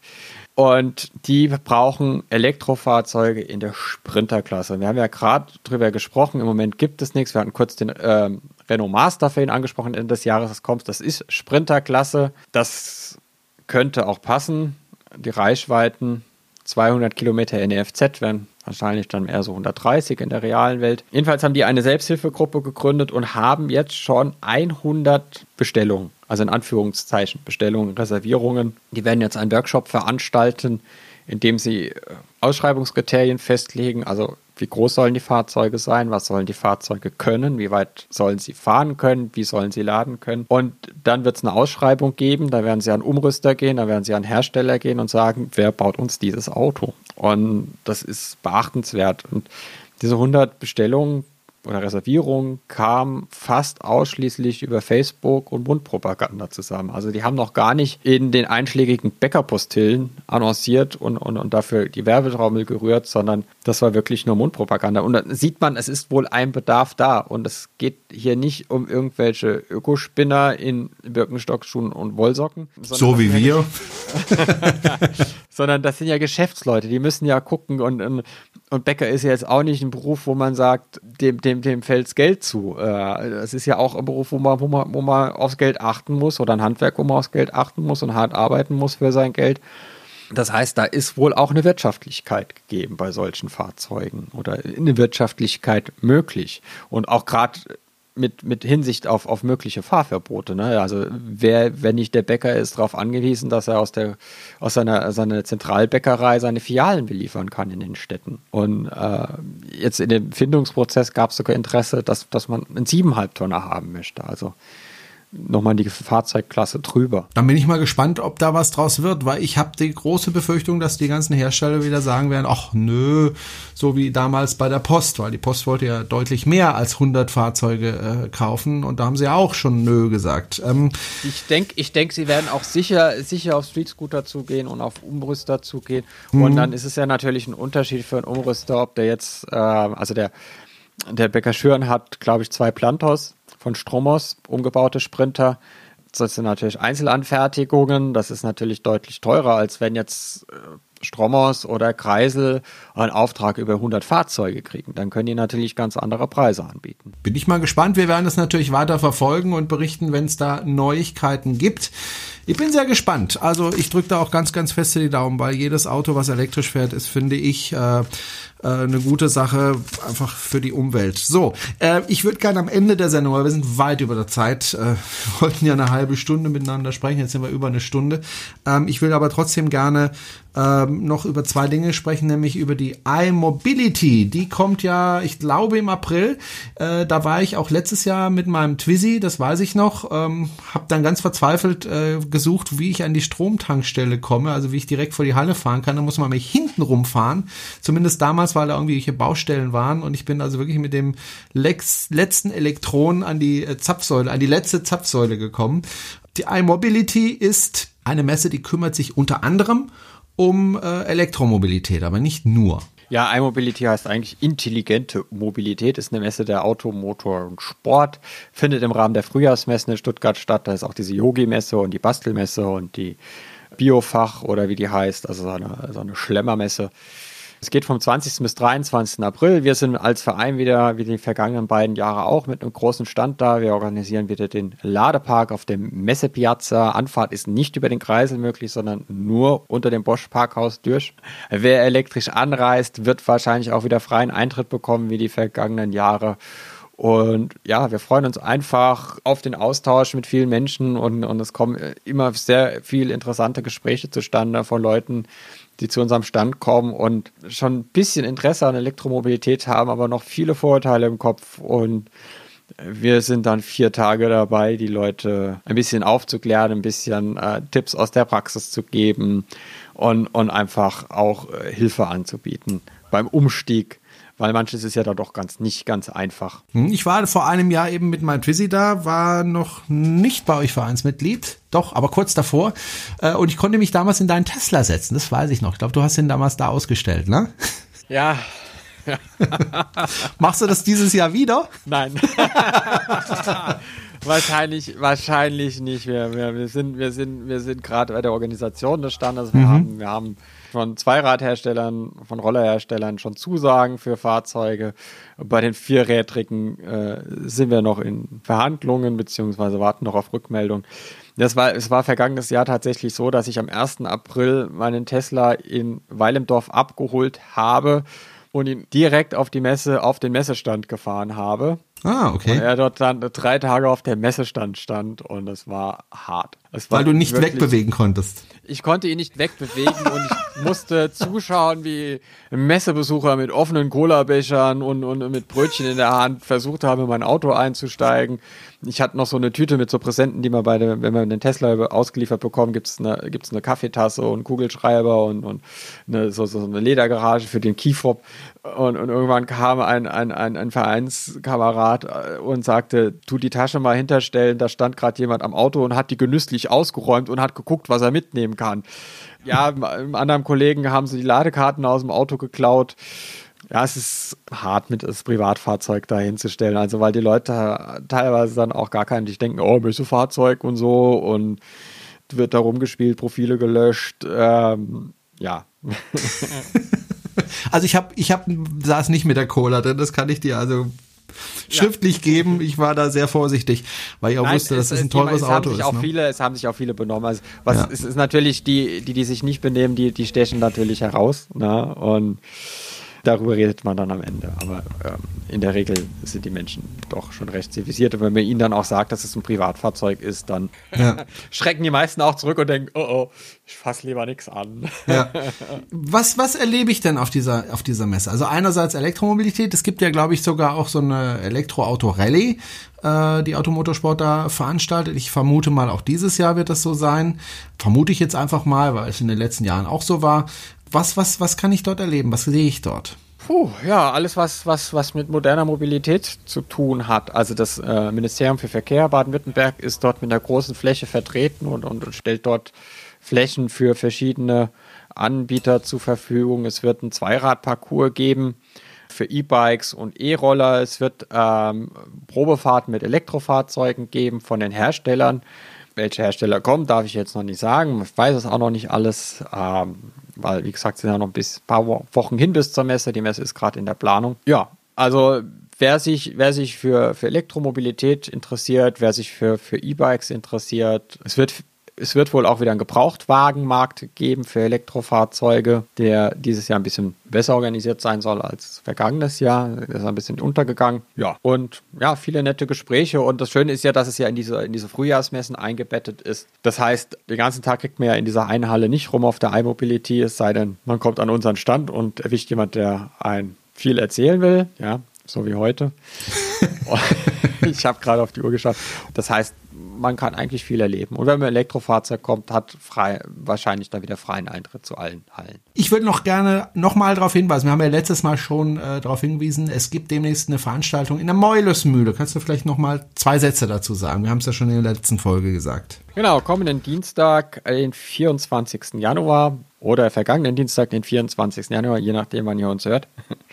Und die brauchen Elektrofahrzeuge in der Sprinterklasse. Wir haben ja gerade drüber gesprochen, im Moment gibt es nichts. Wir hatten kurz den ähm, Renault Master für ihn angesprochen, Ende des Jahres, das kommt. Das ist Sprinterklasse. Das könnte auch passen. Die Reichweiten zweihundert Kilometer N E F Z wären wahrscheinlich dann eher so hundertdreißig in der realen Welt. Jedenfalls haben die eine Selbsthilfegruppe gegründet und haben jetzt schon hundert Bestellungen, also in Anführungszeichen Bestellungen, Reservierungen. Die werden jetzt einen Workshop veranstalten, in dem sie Ausschreibungskriterien festlegen, also wie groß sollen die Fahrzeuge sein, was sollen die Fahrzeuge können, wie weit sollen sie fahren können, wie sollen sie laden können. Und dann wird es eine Ausschreibung geben, da werden sie an Umrüster gehen, da werden sie an Hersteller gehen und sagen, wer baut uns dieses Auto? Und das ist beachtenswert. Und diese hundert Bestellungen oder Reservierungen kamen fast ausschließlich über Facebook und Mundpropaganda zusammen. Also die haben noch gar nicht in den einschlägigen Bäckerpostillen annonciert und, und, und dafür die Werbetrommel gerührt, sondern Das war wirklich nur Mundpropaganda. Und da sieht man, es ist wohl ein Bedarf da. Und es geht hier nicht um irgendwelche Ökospinner in Birkenstockschuhen und Wollsocken. So wie wir. Sondern das sind ja Geschäftsleute, die müssen ja gucken. Und, und, und Bäcker ist ja jetzt auch nicht ein Beruf, wo man sagt, dem, dem, dem fällt's Geld zu. Es ist ja auch ein Beruf, wo man, wo, man, wo man aufs Geld achten muss, oder ein Handwerk, wo man aufs Geld achten muss und hart arbeiten muss für sein Geld. Das heißt, da ist wohl auch eine Wirtschaftlichkeit gegeben bei solchen Fahrzeugen oder eine Wirtschaftlichkeit möglich. Und auch gerade mit, mit Hinsicht auf, auf mögliche Fahrverbote. Ne? Also wer, wenn nicht der Bäcker ist, darauf angewiesen, dass er aus, der, aus seiner, seiner Zentralbäckerei seine Filialen beliefern kann in den Städten. Und äh, jetzt in dem Findungsprozess gab es sogar Interesse, dass, dass man einen siebeneinhalb Tonner haben möchte. Also nochmal die Fahrzeugklasse drüber. Dann bin ich mal gespannt, ob da was draus wird, weil ich habe die große Befürchtung, dass die ganzen Hersteller wieder sagen werden, ach nö, so wie damals bei der Post, weil die Post wollte ja deutlich mehr als hundert Fahrzeuge äh, kaufen und da haben sie ja auch schon nö gesagt. Ähm, ich denke, ich denk, sie werden auch sicher, sicher auf Streetscooter zugehen und auf Umrüster zugehen mhm. und dann ist es ja natürlich ein Unterschied für einen Umrüster, ob der jetzt, äh, also der, der Bäcker Schüren hat, glaube ich, zwei Plantos von Stromos, umgebaute Sprinter. Das sind natürlich Einzelanfertigungen. Das ist natürlich deutlich teurer, als wenn jetzt äh, Stromos oder Kreisel einen Auftrag über hundert Fahrzeuge kriegen. Dann können die natürlich ganz andere Preise anbieten. Bin ich mal gespannt. Wir werden das natürlich weiter verfolgen und berichten, wenn es da Neuigkeiten gibt. Ich bin sehr gespannt. Also ich drücke da auch ganz, ganz feste die Daumen, weil jedes Auto, was elektrisch fährt, ist, finde ich, äh, äh, eine gute Sache, einfach für die Umwelt. So, äh, ich würde gerne am Ende der Sendung, weil wir sind weit über der Zeit, äh, wir wollten ja eine halbe Stunde miteinander sprechen, jetzt sind wir über eine Stunde. Ähm, ich will aber trotzdem gerne ähm, noch über zwei Dinge sprechen, nämlich über die iMobility. Die kommt ja, ich glaube, im April. Äh, da war ich auch letztes Jahr mit meinem Twizy, das weiß ich noch, ähm, habe dann ganz verzweifelt äh, gesucht, wie ich an die Stromtankstelle komme, also wie ich direkt vor die Halle fahren kann. Da muss man mich hinten rumfahren. Zumindest damals, weil da irgendwelche Baustellen waren und ich bin also wirklich mit dem Lex- letzten Elektron an die äh, Zapfsäule, an die letzte Zapfsäule gekommen. Die iMobility ist eine Messe, die kümmert sich unter anderem um äh, Elektromobilität, aber nicht nur. Ja, iMobility heißt eigentlich intelligente Mobilität, ist eine Messe der Auto, Motor und Sport, findet im Rahmen der Frühjahrsmessen in Stuttgart statt. Da ist auch diese Yogi-Messe und die Bastelmesse und die Biofach oder wie die heißt, also so eine, so eine Schlemmermesse. Es geht vom zwanzigsten bis dreiundzwanzigsten April. Wir sind als Verein wieder, wie die vergangenen beiden Jahre auch, mit einem großen Stand da. Wir organisieren wieder den Ladepark auf dem Messepiazza. Anfahrt ist nicht über den Kreisel möglich, sondern nur unter dem Bosch-Parkhaus durch. Wer elektrisch anreist, wird wahrscheinlich auch wieder freien Eintritt bekommen, wie die vergangenen Jahre. Und ja, wir freuen uns einfach auf den Austausch mit vielen Menschen und, und es kommen immer sehr viele interessante Gespräche zustande von Leuten, die zu unserem Stand kommen und schon ein bisschen Interesse an Elektromobilität haben, aber noch viele Vorurteile im Kopf. Und wir sind dann vier Tage dabei, die Leute ein bisschen aufzuklären, ein bisschen äh, Tipps aus der Praxis zu geben und, und einfach auch äh, Hilfe anzubieten beim Umstieg. Weil manches ist ja da doch ganz nicht ganz einfach. Ich war vor einem Jahr eben mit meinem Twizy da, war noch nicht bei euch Vereinsmitglied, doch, aber kurz davor. Und ich konnte mich damals in deinen Tesla setzen, das weiß ich noch. Ich glaube, du hast ihn damals da ausgestellt, ne? Ja. Machst du das dieses Jahr wieder? Nein. Wahrscheinlich, wahrscheinlich nicht. Wir, wir, wir sind, wir sind, wir sind gerade bei der Organisation des Standes. Wir mhm. haben, wir haben von Zweiradherstellern, von Rollerherstellern schon Zusagen für Fahrzeuge. Bei den Vierrädrigen äh, sind wir noch in Verhandlungen beziehungsweise warten noch auf Rückmeldung. Das war, es war vergangenes Jahr tatsächlich so, dass ich am ersten April meinen Tesla in Weilemdorf abgeholt habe und ihn direkt auf die Messe, auf den Messestand gefahren habe. Ah, okay. Und er dort dann drei Tage auf dem Messestand stand und es war hart. Es war Weil du nicht wirklich, wegbewegen konntest. Ich konnte ihn nicht wegbewegen und ich musste zuschauen, wie Messebesucher mit offenen Colabechern und, und mit Brötchen in der Hand versucht haben, in mein Auto einzusteigen. Ich hatte noch so eine Tüte mit so Präsenten, die man bei der, wenn man den Tesla ausgeliefert bekommt, gibt's eine, gibt's eine Kaffeetasse und einen Kugelschreiber und, und eine, so, so eine Ledergarage für den Keyfob. Und, und irgendwann kam ein, ein, ein, ein Vereinskamerad und sagte, tu die Tasche mal hinterstellen, da stand gerade jemand am Auto und hat die genüsslich ausgeräumt und hat geguckt, was er mitnehmen kann. Ja, einem anderen Kollegen haben sie die Ladekarten aus dem Auto geklaut. Ja, es ist hart, mit das Privatfahrzeug da hinzustellen. Also, weil die Leute teilweise dann auch gar keinen, die denken, oh, böse Fahrzeug und so und wird da rumgespielt, Profile gelöscht. Ähm, ja. Also ich habe, ich hab, saß nicht mit der Cola drin, das kann ich dir also schriftlich ja. geben. Ich war da sehr vorsichtig, weil ich auch Nein, wusste, dass es, das ein teures es Auto sich ist. Auch ne? viele, es haben sich auch viele benommen. Also was ja. es ist natürlich die, die, die sich nicht benehmen, die, die stechen natürlich heraus. Ne? Und darüber redet man dann am Ende. Aber ähm, in der Regel sind die Menschen doch schon recht zivilisiert. Und wenn man ihnen dann auch sagt, dass es ein Privatfahrzeug ist, dann ja. schrecken die meisten auch zurück und denken, oh oh, ich fasse lieber nichts an. Ja. Was, was erlebe ich denn auf dieser, auf dieser Messe? Also einerseits Elektromobilität. Es gibt ja, glaube ich, sogar auch so eine Elektroauto-Rallye, äh, die Automotorsport da veranstaltet. Ich vermute mal, auch dieses Jahr wird das so sein. Vermute ich jetzt einfach mal, weil es in den letzten Jahren auch so war. Was, was, was kann ich dort erleben? Was sehe ich dort? Puh, ja, alles, was, was, was mit moderner Mobilität zu tun hat. Also das äh, Ministerium für Verkehr Baden-Württemberg ist dort mit einer großen Fläche vertreten und, und, und stellt dort Flächen für verschiedene Anbieter zur Verfügung. Es wird einen Zweiradparcours geben für E-Bikes und E-Roller. Es wird ähm, Probefahrten mit Elektrofahrzeugen geben von den Herstellern. Welche Hersteller kommen, darf ich jetzt noch nicht sagen. Ich weiß es auch noch nicht alles, ähm, weil, wie gesagt, sind ja noch ein bisschen, paar Wochen hin bis zur Messe. Die Messe ist gerade in der Planung. Ja, also wer sich, wer sich für, für Elektromobilität interessiert, wer sich für, für E-Bikes interessiert, es wird Es wird wohl auch wieder einen Gebrauchtwagenmarkt geben für Elektrofahrzeuge, der dieses Jahr ein bisschen besser organisiert sein soll als vergangenes Jahr. Der ist ein bisschen untergegangen. Ja, und ja, viele nette Gespräche. Und das Schöne ist ja, dass es ja in diese, in diese Frühjahrsmessen eingebettet ist. Das heißt, den ganzen Tag kriegt man ja in dieser einen Halle nicht rum auf der iMobility, es sei denn, man kommt an unseren Stand und erwischt jemand, der ein viel erzählen will. Ja, so wie heute. Ich habe gerade auf die Uhr geschaut. Das heißt, man kann eigentlich viel erleben. Und wenn man ein Elektrofahrzeug kommt, hat frei, wahrscheinlich dann wieder freien Eintritt zu allen Hallen. Ich würde noch gerne nochmal darauf hinweisen, wir haben ja letztes Mal schon äh, darauf hingewiesen, es gibt demnächst eine Veranstaltung in der Meulesmühle. Kannst du vielleicht nochmal zwei Sätze dazu sagen? Wir haben es ja schon in der letzten Folge gesagt. Genau, kommenden Dienstag, den vierundzwanzigsten Januar oder vergangenen Dienstag, den vierundzwanzigsten Januar, je nachdem, wann ihr uns hört.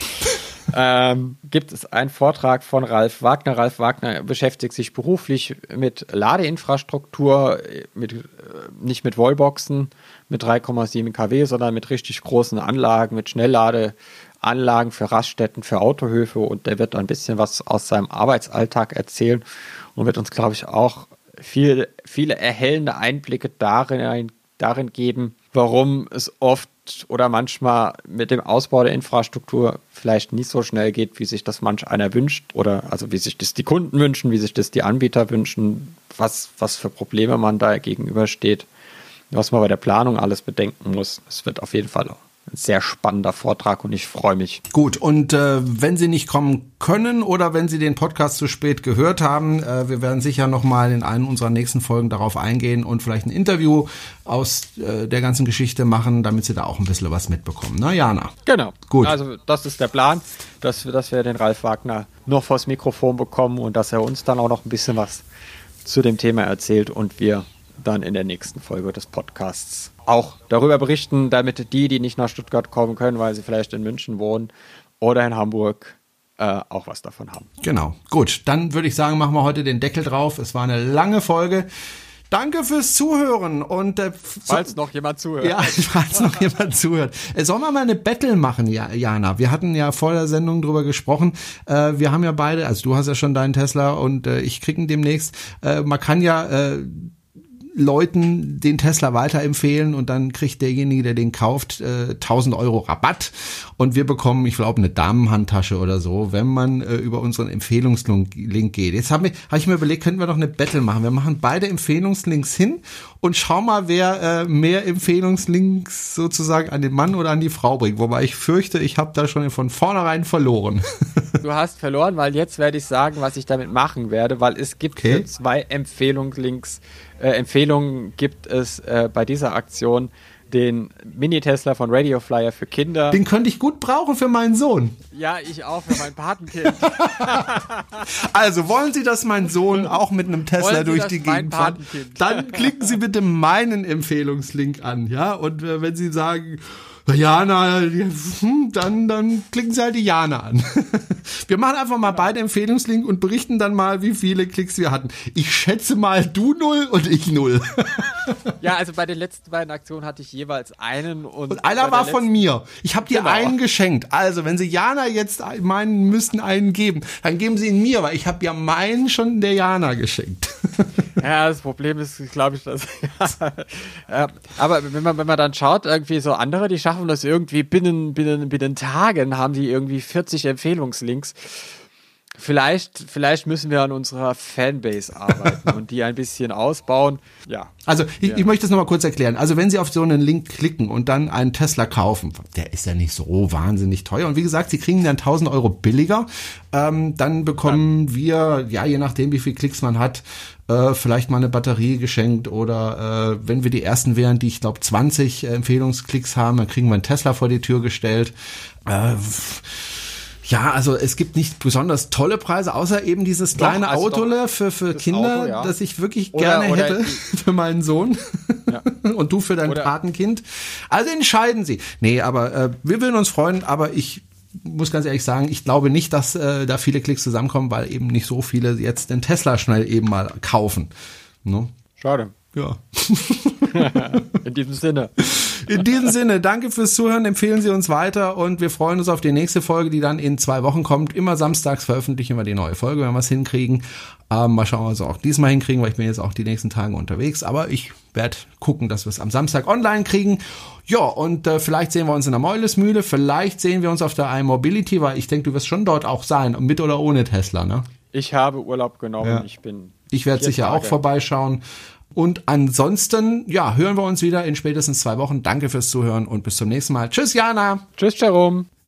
Ähm, gibt es einen Vortrag von Ralf Wagner. Ralf Wagner beschäftigt sich beruflich mit Ladeinfrastruktur, mit, äh, nicht mit Wallboxen, mit drei Komma sieben Kilowatt, sondern mit richtig großen Anlagen, mit Schnellladeanlagen für Raststätten, für Autohöfe, und der wird ein bisschen was aus seinem Arbeitsalltag erzählen und wird uns, glaube ich, auch viel, viele erhellende Einblicke darin, darin geben, warum es oft oder manchmal mit dem Ausbau der Infrastruktur vielleicht nicht so schnell geht, wie sich das manch einer wünscht, oder also wie sich das die Kunden wünschen, wie sich das die Anbieter wünschen, was, was für Probleme man da gegenübersteht, was man bei der Planung alles bedenken muss. Es wird auf jeden Fall ein sehr spannender Vortrag und ich freue mich. Gut, und äh, wenn Sie nicht kommen können oder wenn Sie den Podcast zu spät gehört haben, äh, wir werden sicher nochmal in einer unserer nächsten Folgen darauf eingehen und vielleicht ein Interview aus äh, der ganzen Geschichte machen, damit Sie da auch ein bisschen was mitbekommen. Na, Jana? Genau. Gut. Also das ist der Plan, dass wir, dass wir den Ralf Wagner noch vors Mikrofon bekommen und dass er uns dann auch noch ein bisschen was zu dem Thema erzählt und wir dann in der nächsten Folge des Podcasts auch darüber berichten, damit die, die nicht nach Stuttgart kommen können, weil sie vielleicht in München wohnen oder in Hamburg, äh, auch was davon haben. Genau. Gut, dann würde ich sagen, machen wir heute den Deckel drauf. Es war eine lange Folge. Danke fürs Zuhören. Und äh, falls so, noch jemand zuhört. Ja, falls noch jemand zuhört. Äh, sollen wir mal eine Battle machen, Jana? Wir hatten ja vor der Sendung drüber gesprochen. Äh, wir haben ja beide, also du hast ja schon deinen Tesla und äh, ich kriege ihn demnächst. Äh, man kann ja äh, Leuten den Tesla weiterempfehlen und dann kriegt derjenige, der den kauft, äh, tausend Euro Rabatt und wir bekommen, ich glaube, eine Damenhandtasche oder so, wenn man äh, über unseren Empfehlungslink geht. Jetzt habe hab ich mir überlegt, könnten wir doch eine Battle machen. Wir machen beide Empfehlungslinks hin und schau mal, wer äh, mehr Empfehlungslinks sozusagen an den Mann oder an die Frau bringt. Wobei ich fürchte, ich habe da schon von vornherein verloren. Du hast verloren, weil jetzt werde ich sagen, was ich damit machen werde, weil es gibt okay. für zwei Empfehlungslinks, äh, Empfehlungen gibt es äh, bei dieser Aktion den Mini-Tesla von Radio Flyer für Kinder. Den könnte ich gut brauchen für meinen Sohn. Ja, ich auch für mein Patenkind. Also, wollen Sie, dass mein Sohn auch mit einem Tesla wollen durch Sie, die Gegend fährt? Dann klicken Sie bitte meinen Empfehlungslink an, ja? Und äh, wenn Sie sagen, Jana, dann, dann klicken Sie halt die Jana an. Wir machen einfach mal beide Empfehlungslink und berichten dann mal, wie viele Klicks wir hatten. Ich schätze mal, du null und ich null. Ja, also bei den letzten beiden Aktionen hatte ich jeweils einen. Und, und einer war von mir. Ich habe dir genau. einen geschenkt. Also, wenn Sie Jana jetzt meinen, müssten einen geben, dann geben Sie ihn mir, weil ich habe ja meinen schon der Jana geschenkt. Ja, das Problem ist, glaube ich, dass. Ja, aber wenn man, wenn man dann schaut, irgendwie so andere, die schaffen das irgendwie binnen, binnen, binnen Tagen, haben die irgendwie vierzig Empfehlungslinks. Vielleicht, vielleicht müssen wir an unserer Fanbase arbeiten und die ein bisschen ausbauen. Ja. Also ich, ja. ich möchte es nochmal kurz erklären. Also wenn Sie auf so einen Link klicken und dann einen Tesla kaufen, der ist ja nicht so wahnsinnig teuer. Und wie gesagt, Sie kriegen dann tausend Euro billiger. Ähm, dann bekommen ja. wir, ja je nachdem wie viel Klicks man hat, äh, vielleicht mal eine Batterie geschenkt. Oder äh, wenn wir die ersten wären, die ich glaube zwanzig äh, Empfehlungsklicks haben, dann kriegen wir einen Tesla vor die Tür gestellt. Äh, Ja, also es gibt nicht besonders tolle Preise, außer eben dieses kleine doch, also Autole für, für Kinder, Auto, ja. das ich wirklich oder, gerne oder hätte für meinen Sohn ja. und du für dein oder Patenkind. Also entscheiden Sie. Nee, aber äh, wir würden uns freuen, aber ich muss ganz ehrlich sagen, ich glaube nicht, dass äh, da viele Klicks zusammenkommen, weil eben nicht so viele jetzt den Tesla schnell eben mal kaufen. No? Schade. Ja. In diesem Sinne. In diesem Sinne, danke fürs Zuhören, empfehlen Sie uns weiter und wir freuen uns auf die nächste Folge, die dann in zwei Wochen kommt. Immer samstags veröffentlichen wir die neue Folge, wenn wir es hinkriegen. Ähm, mal schauen, was wir auch diesmal hinkriegen, weil ich bin jetzt auch die nächsten Tage unterwegs. Aber ich werde gucken, dass wir es am Samstag online kriegen. Ja, und äh, vielleicht sehen wir uns in der Meulesmühle, vielleicht sehen wir uns auf der iMobility, weil ich denke, du wirst schon dort auch sein, mit oder ohne Tesla, ne? Ich habe Urlaub genommen, ja. ich bin Ich werde sicher Tage. auch vorbeischauen. Und ansonsten, ja, hören wir uns wieder in spätestens zwei Wochen. Danke fürs Zuhören und bis zum nächsten Mal. Tschüss, Jana. Tschüss, Jerome.